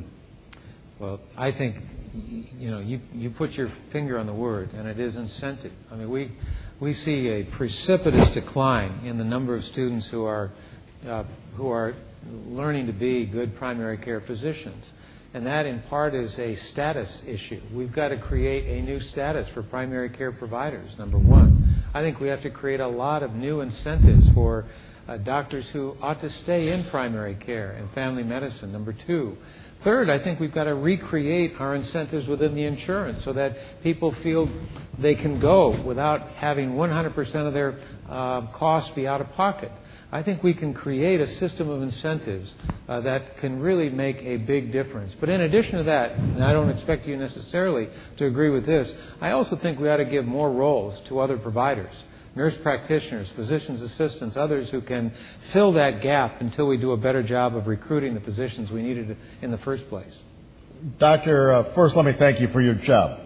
Well, I think, you know, you, you put your finger on the word, and it is incentive. I mean, we we see a precipitous decline in the number of students who are uh, who are learning to be good primary care physicians, and that in part is a status issue. We've got to create a new status for primary care providers. Number one, I think we have to create a lot of new incentives for uh, doctors who ought to stay in primary care and family medicine. Number two. Third, I think we've got to recreate our incentives within the insurance so that people feel they can go without having one hundred percent of their uh, costs be out of pocket. I think we can create a system of incentives uh, that can really make a big difference. But in addition to that, and I don't expect you necessarily to agree with this, I also think we ought to give more roles to other providers. Nurse practitioners, physician's assistants, others who can fill that gap until we do a better job of recruiting the physicians we needed in the first place. Doctor, uh, first let me thank you for your job.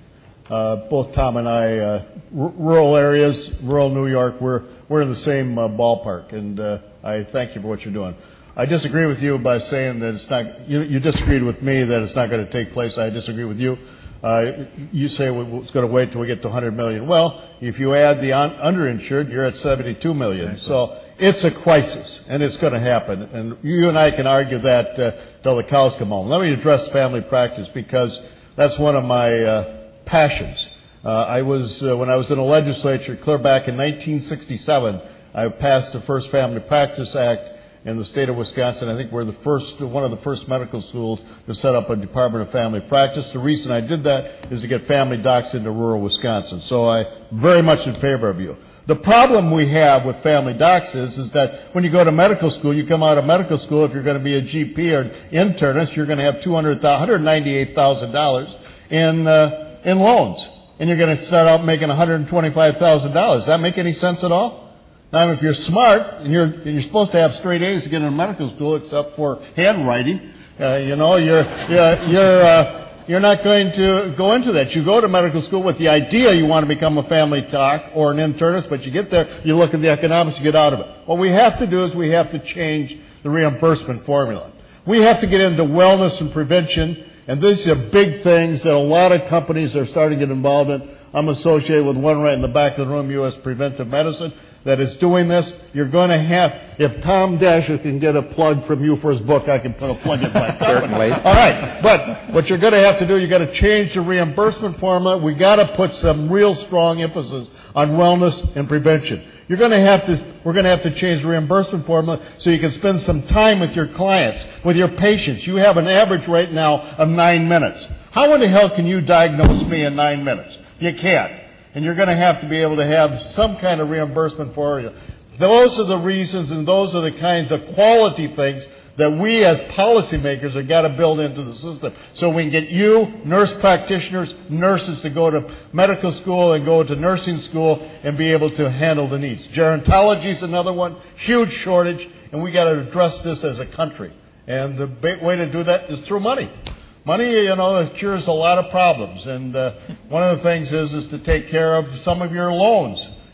Uh, both Tom and I, uh, r- rural areas, rural New York, we're we're in the same uh, ballpark, and uh, I thank you for what you're doing. I disagree with you by saying that it's not. You, you disagreed with me that it's not going to take place. I disagree with you. Uh, you say it's going to wait till we get to one hundred million. Well, if you add the un- underinsured, you're at seventy-two million. Exactly. So it's a crisis, and it's going to happen. And you and I can argue that uh, till the cows come home. Let me address family practice because that's one of my uh, passions. Uh, I was uh, when I was in the legislature, clear back in nineteen sixty-seven, I passed the first Family Practice Act in the state of Wisconsin. I think we're the first, one of the first medical schools to set up a Department of Family Practice. The reason I did that is to get family docs into rural Wisconsin. So I'm very much in favor of you. The problem we have with family docs is, is that when you go to medical school, you come out of medical school, if you're going to be a G P or an internist, you're going to have two hundred thousand dollars, one hundred ninety-eight thousand dollars in, uh, in loans. And you're going to start out making one hundred twenty-five thousand dollars. Does that make any sense at all? Now, if you're smart and you're and you're supposed to have straight A's to get into medical school, except for handwriting, uh, you know, you're you're you're, uh, you're not going to go into that. You go to medical school with the idea you want to become a family doc or an internist, but you get there, you look at the economics, you get out of it. What we have to do is we have to change the reimbursement formula. We have to get into wellness and prevention, and these are big things that a lot of companies are starting to get involved in. I'm associated with one right in the back of the room, U S Preventive Medicine, that is doing this. You're going to have, if Tom Dasher can get a plug from you for his book, I can put a plug in my company. Certainly. All right, but what you're going to have to do, you've got to change the reimbursement formula. We've got to put some real strong emphasis on wellness and prevention. You're going to have to, we're going to have to change the reimbursement formula so you can spend some time with your clients, with your patients. You have an average right now of nine minutes. How in the hell can you diagnose me in nine minutes? You can't. And you're going to have to be able to have some kind of reimbursement for you. Those are the reasons and those are the kinds of quality things that we as policymakers have got to build into the system so we can get you, nurse practitioners, nurses to go to medical school and go to nursing school and be able to handle the needs. Gerontology is another one, huge shortage, and we got to address this as a country. And the way to do that is through money. Money, you know, cures a lot of problems, and uh, one of the things is is to take care of some of your loans.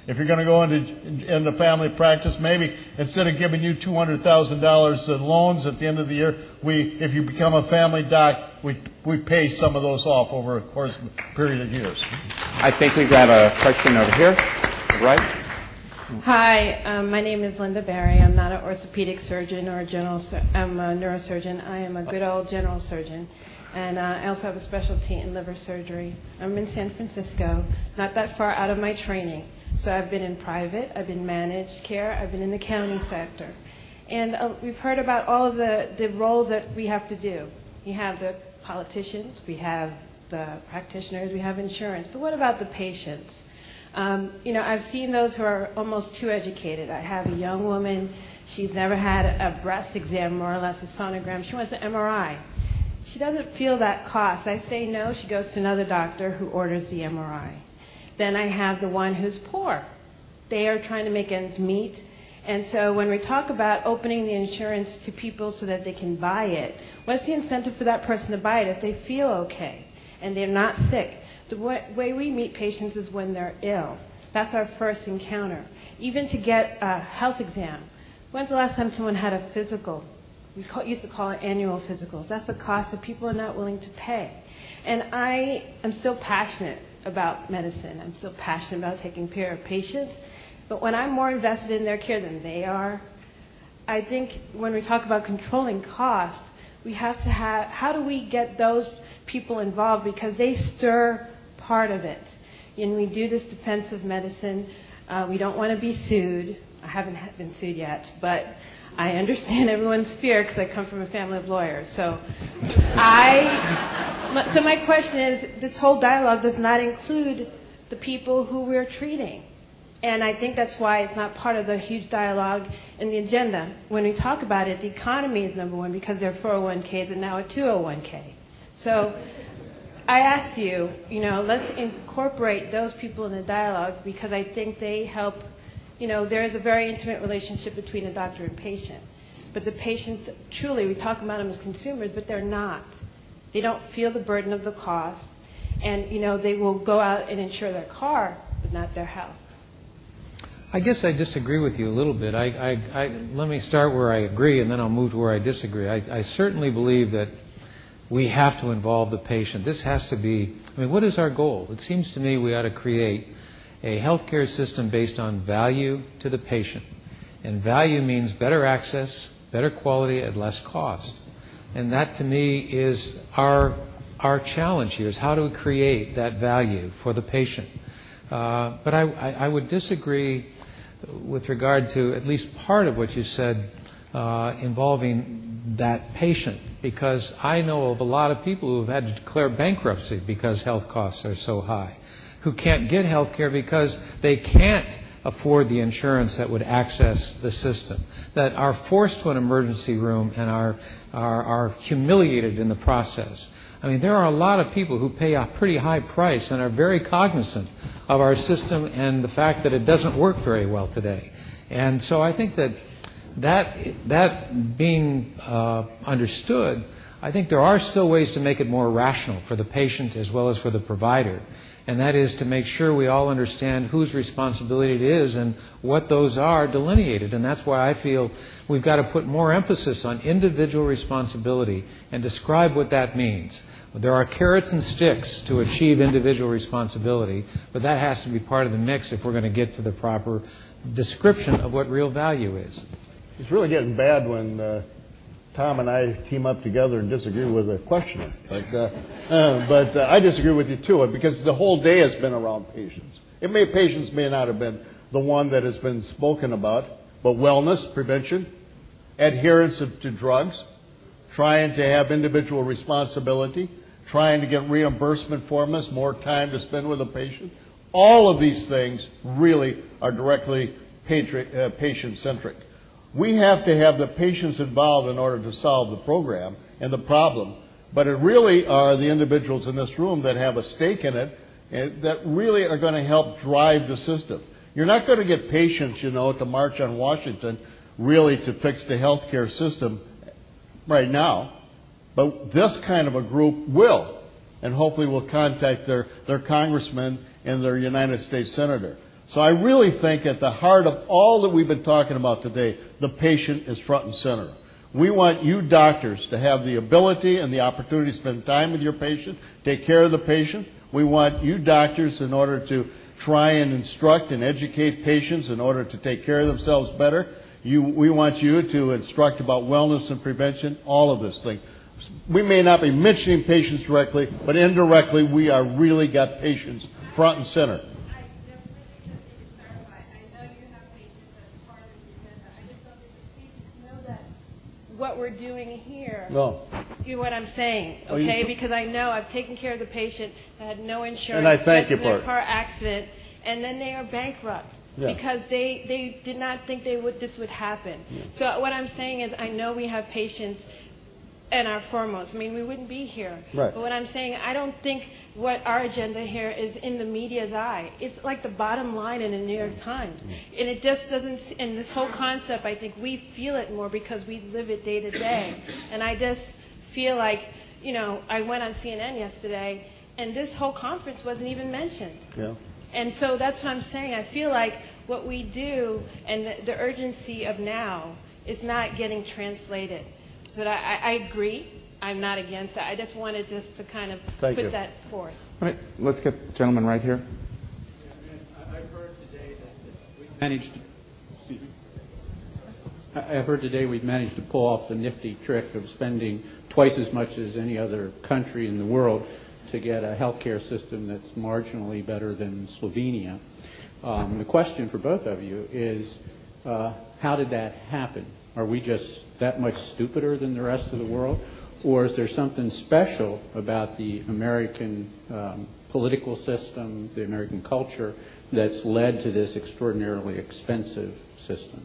If you're going to go into, into family practice, maybe instead of giving you two hundred thousand dollars in loans at the end of the year, we, if you become a family doc, we, we pay some of those off over a course of a period of years. I think we've got a question over here, right? Hi, um, my name is Linda Barry. I'm not an orthopedic surgeon or a general. Sur- I'm a neurosurgeon. I am a good old general surgeon, and uh, I also have a specialty in liver surgery. I'm in San Francisco, not that far out of my training. So I've been in private, I've been managed care, I've been in the county sector, and uh, we've heard about all of the the roles that we have to do. You have the politicians, we have the practitioners, we have insurance, but what about the patients? Um, you know, I've seen those who are almost too educated. I have a young woman, she's never had a breast exam, more or less a sonogram. She wants an M R I. She doesn't feel that cost. I say no, she goes to another doctor who orders the M R I. Then I have the one who's poor. They are trying to make ends meet. And so when we talk about opening the insurance to people so that they can buy it, what's the incentive for that person to buy it if they feel okay and they're not sick? The way we meet patients is when they're ill. That's our first encounter. Even to get a health exam. When's the last time someone had a physical? We call, used to call it annual physicals. That's a cost that people are not willing to pay. And I am still passionate about medicine. I'm still passionate about taking care of patients. But when I'm more invested in their care than they are, I think when we talk about controlling costs, we have to have, how do we get those people involved? Because they stir part of it. And we do this defensive medicine. Uh, we don't want to be sued. I haven't been sued yet, but I understand everyone's fear because I come from a family of lawyers. So I, so my question is, this whole dialogue does not include the people who we're treating. And I think that's why it's not part of the huge dialogue in the agenda. When we talk about it, the economy is number one because there are four oh one k's and now a two oh one k. So I ask you, you know, let's incorporate those people in the dialogue because I think they help. You know, there is a very intimate relationship between a doctor and patient. But the patients, truly, we talk about them as consumers, but they're not. They don't feel the burden of the cost. And, you know, they will go out and insure their car, but not their health. I guess I disagree with you a little bit. I, I, I, let me start where I agree, and then I'll move to where I disagree. I, I certainly believe that we have to involve the patient. This has to be, I mean, what is our goal? It seems to me we ought to create a healthcare system based on value to the patient. And value means better access, better quality at less cost. And that, to me, is our, our challenge here, is how do we create that value for the patient? Uh, but I, I, I would disagree with regard to at least part of what you said uh, involving that patient, because I know of a lot of people who have had to declare bankruptcy because health costs are so high, who can't get health care because they can't afford the insurance that would access the system, that are forced to an emergency room and are, are, are humiliated in the process. I mean, there are a lot of people who pay a pretty high price and are very cognizant of our system and the fact that it doesn't work very well today. And so I think that that, that being uh, understood, I think there are still ways to make it more rational for the patient as well as for the provider. And that is to make sure we all understand whose responsibility it is and what those are delineated. And that's why I feel we've got to put more emphasis on individual responsibility and describe what that means. There are carrots and sticks to achieve individual responsibility, but that has to be part of the mix if we're going to get to the proper description of what real value is. It's really getting bad when uh, Tom and I team up together and disagree with a questioner. But, uh, uh, but uh, I disagree with you too, because the whole day has been around patients. It may patients may not have been the one that has been spoken about, but wellness, prevention, adherence to, to drugs, trying to have individual responsibility, trying to get reimbursement from us, more time to spend with the patient. All of these things really are directly patri- uh, patient-centric. We have to have the patients involved in order to solve the program and the problem. But it really are the individuals in this room that have a stake in it and that really are going to help drive the system. You're not going to get patients, you know, to march on Washington really to fix the healthcare system right now. But this kind of a group will, and hopefully will contact their, their congressman and their United States senator. So I really think at the heart of all that we've been talking about today, the patient is front and center. We want you doctors to have the ability and the opportunity to spend time with your patient, take care of the patient. We want you doctors in order to try and instruct and educate patients in order to take care of themselves better. You, we want you to instruct about wellness and prevention, all of this thing. We may not be mentioning patients directly, but indirectly we are really got patients front and center. What we're doing here. No. You know what I'm saying, Oh, you- okay? Because I know I've taken care of the patient that had no insurance. And I thank gets you in for a it. car accident, and then they are bankrupt Yeah. because they, they did not think they would this would happen. So what I'm saying is I know we have patients and our foremost. I mean, we wouldn't be here. Right. But what I'm saying, I don't think what our agenda here is in the media's eye. It's like the bottom line in the New York Times. And it just doesn't, and this whole concept, I think we feel it more because we live it day to day. And I just feel like, you know, I went on C N N yesterday, and this whole conference wasn't even mentioned. Yeah. And so that's what I'm saying. I feel like what we do and the, the urgency of now is not getting translated. But I, I, I agree. I'm not against that. I just wanted just to kind of Thank put you. that forth. All right, let's get the gentleman right here. I've heard today that we've managed to, excuse me. I've heard today we've managed to pull off the nifty trick of spending twice as much as any other country in the world to get a healthcare system that's marginally better than Slovenia. Um, the question for both of you is, uh, how did that happen? Are we just that much stupider than the rest of the world? Or is there something special about the American um, political system, the American culture, that's led to this extraordinarily expensive system?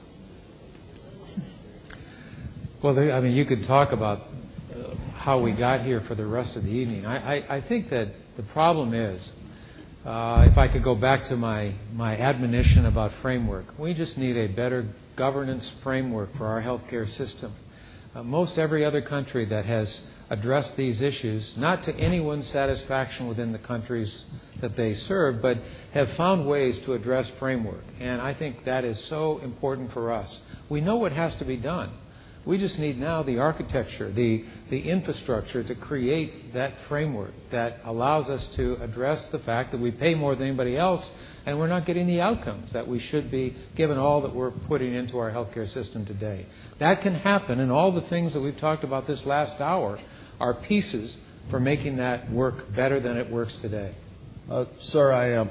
Well, there, I mean, you could talk about uh, how we got here for the rest of the evening. I, I, I think that the problem is, uh, if I could go back to my, my admonition about framework, we just need a better governance framework for our healthcare system. Uh, most every other country that has addressed these issues, not to anyone's satisfaction within the countries that they serve, but have found ways to address framework. And I think that is so important for us. We know what has to be done. We just need now the architecture, the, the infrastructure to create that framework that allows us to address the fact that we pay more than anybody else and we're not getting the outcomes that we should be given all that we're putting into our healthcare system today. That can happen, and all the things that we've talked about this last hour are pieces for making that work better than it works today. Uh, sir, I um,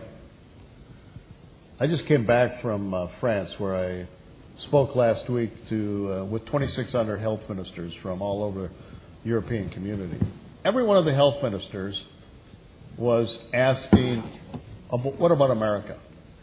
I just came back from uh, France, where I spoke last week to uh, with twenty-six hundred health ministers from all over the European community. Every one of the health ministers was asking, about, what about America?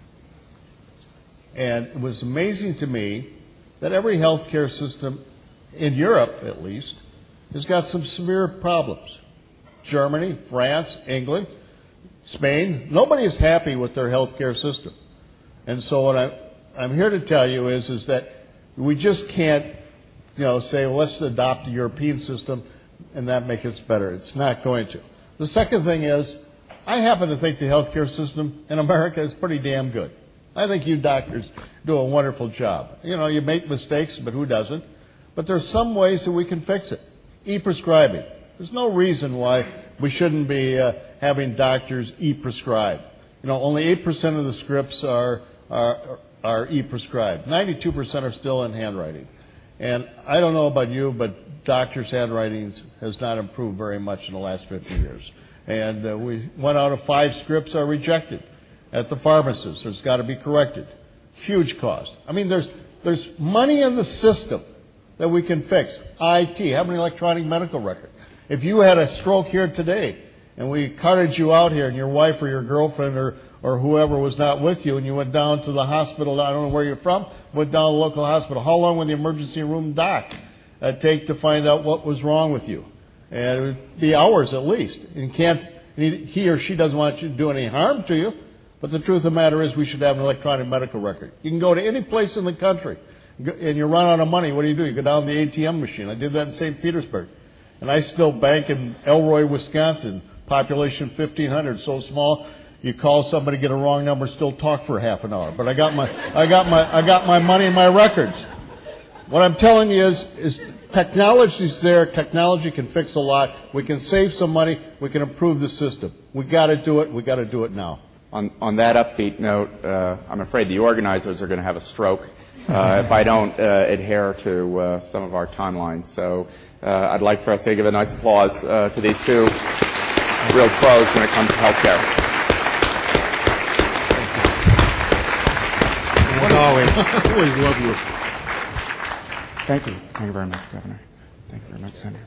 And it was amazing to me that every healthcare system, in Europe at least, has got some severe problems. Germany, France, England, Spain, nobody is happy with their healthcare system. And so what I I'm here to tell you is, is that we just can't, you know, say, well, let's adopt the European system and that makes it better. It's not going to. The second thing is, I happen to think the healthcare system in America is pretty damn good. I think you doctors do a wonderful job. You know, you make mistakes, but who doesn't? But there's some ways that we can fix it. E-prescribing. There's no reason why we shouldn't be uh, having doctors e-prescribe. You know, only eight percent of the scripts are are are e-prescribed. ninety-two percent are still in handwriting. And I don't know about you, but doctors' handwriting has not improved very much in the last fifty years. And uh, we one out of five scripts are rejected at the pharmacist. There's got to be corrected. Huge cost. I mean, there's there's money in the system that we can fix. I T, have an electronic medical record. If you had a stroke here today and we carted you out here and your wife or your girlfriend or or whoever was not with you, and you went down to the hospital, I don't know where you're from, went down to the local hospital, how long would the emergency room doc uh, take to find out what was wrong with you? And it would be hours at least. And can't he or she doesn't want you to do any harm to you, but the truth of the matter is we should have an electronic medical record. You can go to any place in the country, and you run out of money. What do you do? You go down to the A T M machine. I did that in Saint Petersburg. And I still bank in Elroy, Wisconsin, population fifteen hundred, so small. You call somebody, get a wrong number, still talk for half an hour. But I got my, I got my, I got my money and my records. What I'm telling you is, is technology's there. Technology can fix a lot. We can save some money. We can improve the system. We got to do it. We got to do it now. On, on that upbeat note, uh, I'm afraid the organizers are going to have a stroke uh, if I don't uh, adhere to uh, some of our timelines. So uh, I'd like for us to give a nice applause uh, to these two real pros when it comes to healthcare. As always. I always love you. Thank you. Thank you very much, Governor. Thank you very much, Senator.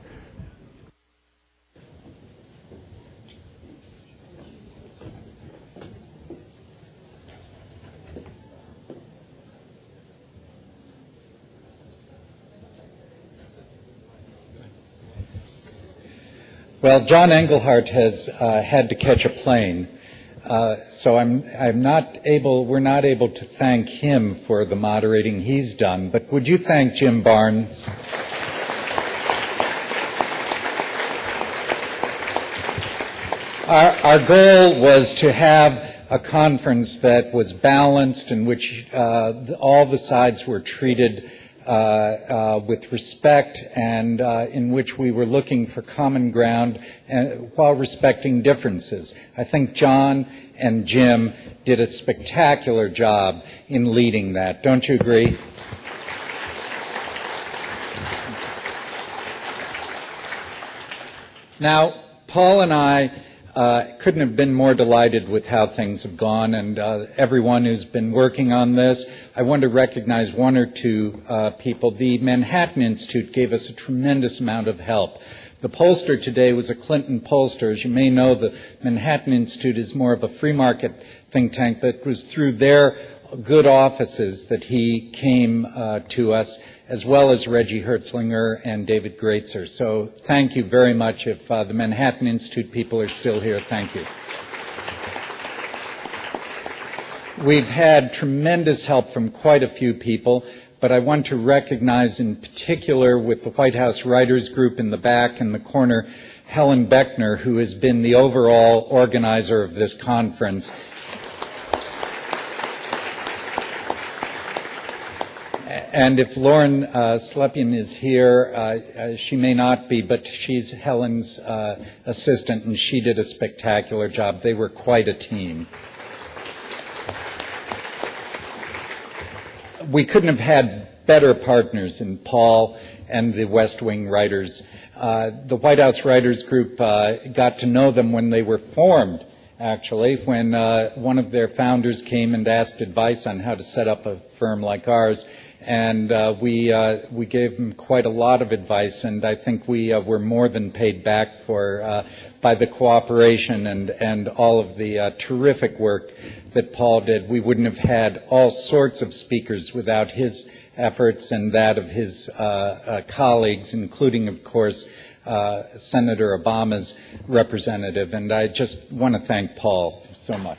Well, John Englehart has uh, had to catch a plane, uh, so I'm I'm not able. We're not able to thank him for the moderating he's done. But would you thank Jim Barnes? Our our goal was to have a conference that was balanced, in which uh, all the sides were treated Uh, uh, with respect, and uh, in which we were looking for common ground and, while respecting differences. I think John and Jim did a spectacular job in leading that. Don't you agree? Now, Paul and I Uh, couldn't have been more delighted with how things have gone, and uh, everyone who's been working on this. I want to recognize one or two uh, people. The Manhattan Institute gave us a tremendous amount of help. The pollster today was a Clinton pollster. As you may know, the Manhattan Institute is more of a free market think tank, but it was through their good offices that he came uh, to us, as well as Reggie Hertzlinger and David Greatzer. So thank you very much. If uh, the Manhattan Institute people are still here, thank you. We've had tremendous help from quite a few people, but I want to recognize in particular with the White House Writers Group in the back in the corner, Helen Beckner, who has been the overall organizer of this conference. And if Lauren uh, Slepian is here, uh, uh, she may not be, but she's Helen's uh, assistant, and she did a spectacular job. They were quite a team. We couldn't have had better partners in Paul and the West Wing writers. Uh, the White House Writers Group uh, got to know them when they were formed, actually, when uh, one of their founders came and asked advice on how to set up a firm like ours. And uh, we uh, we gave them quite a lot of advice, and I think we uh, were more than paid back for uh, by the cooperation and, and all of the uh, terrific work that Paul did. We wouldn't have had all sorts of speakers without his efforts and that of his uh, uh, colleagues, including, of course, uh, Senator Obama's representative. And I just want to thank Paul so much.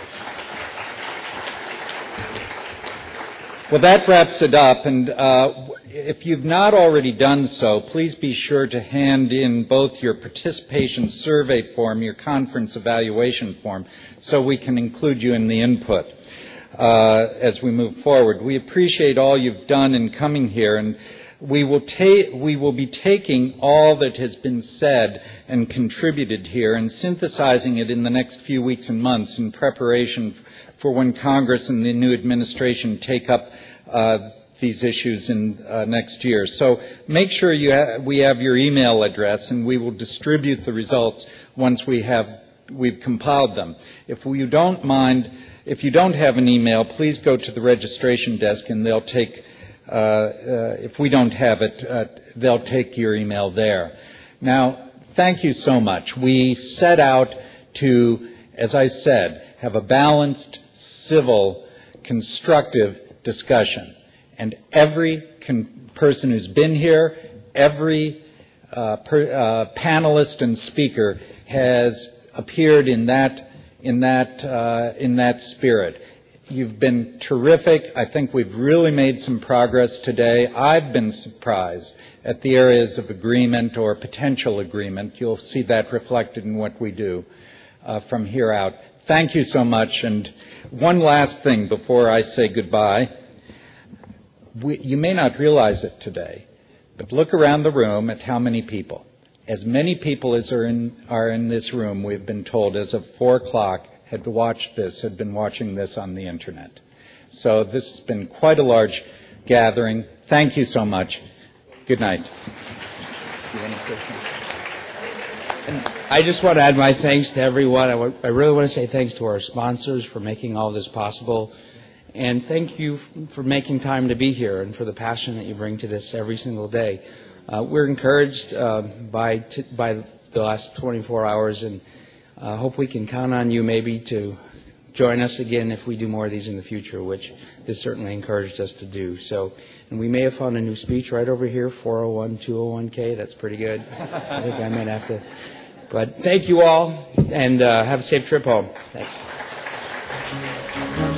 Well, that wraps it up, and uh, if you've not already done so, please be sure to hand in both your participation survey form, your conference evaluation form, so we can include you in the input uh, as we move forward. We appreciate all you've done in coming here, and we will, ta- we will be taking all that has been said and contributed here and synthesizing it in the next few weeks and months in preparation for when Congress and the new administration take up uh, these issues in uh, next year. So make sure you ha- we have your email address, and we will distribute the results once we have we've compiled them. If you don't mind, if you don't have an email, please go to the registration desk, and they'll take. Uh, uh, if we don't have it, uh, they'll take your email there. Now, thank you so much. We set out to, as I said, have a balanced, civil, constructive discussion. And every con- person who's been here, every uh, per, uh, panelist and speaker has appeared in that in that uh, in that spirit. You've been terrific. I think we've really made some progress today. I've been surprised at the areas of agreement or potential agreement. You'll see that reflected in what we do. uh, from here out. Thank you so much. And one last thing before I say goodbye. We, you may not realize it today, but look around the room at how many people. As many people as are in, are in this room, we've been told, as of four o'clock, had watched this, had been watching this on the Internet. So this has been quite a large gathering. Thank you so much. Good night. And I just want to add my thanks to everyone. I, w- I really want to say thanks to our sponsors for making all this possible. And thank you f- for making time to be here and for the passion that you bring to this every single day. Uh, we're encouraged uh, by t- by the last twenty-four hours, and uh, hope we can count on you maybe to join us again if we do more of these in the future, which this certainly encouraged us to do. So, and we may have found a new speech right over here, four oh one two oh one K. That's pretty good. I think I might have to. But thank you all, and uh, have a safe trip home. Thanks.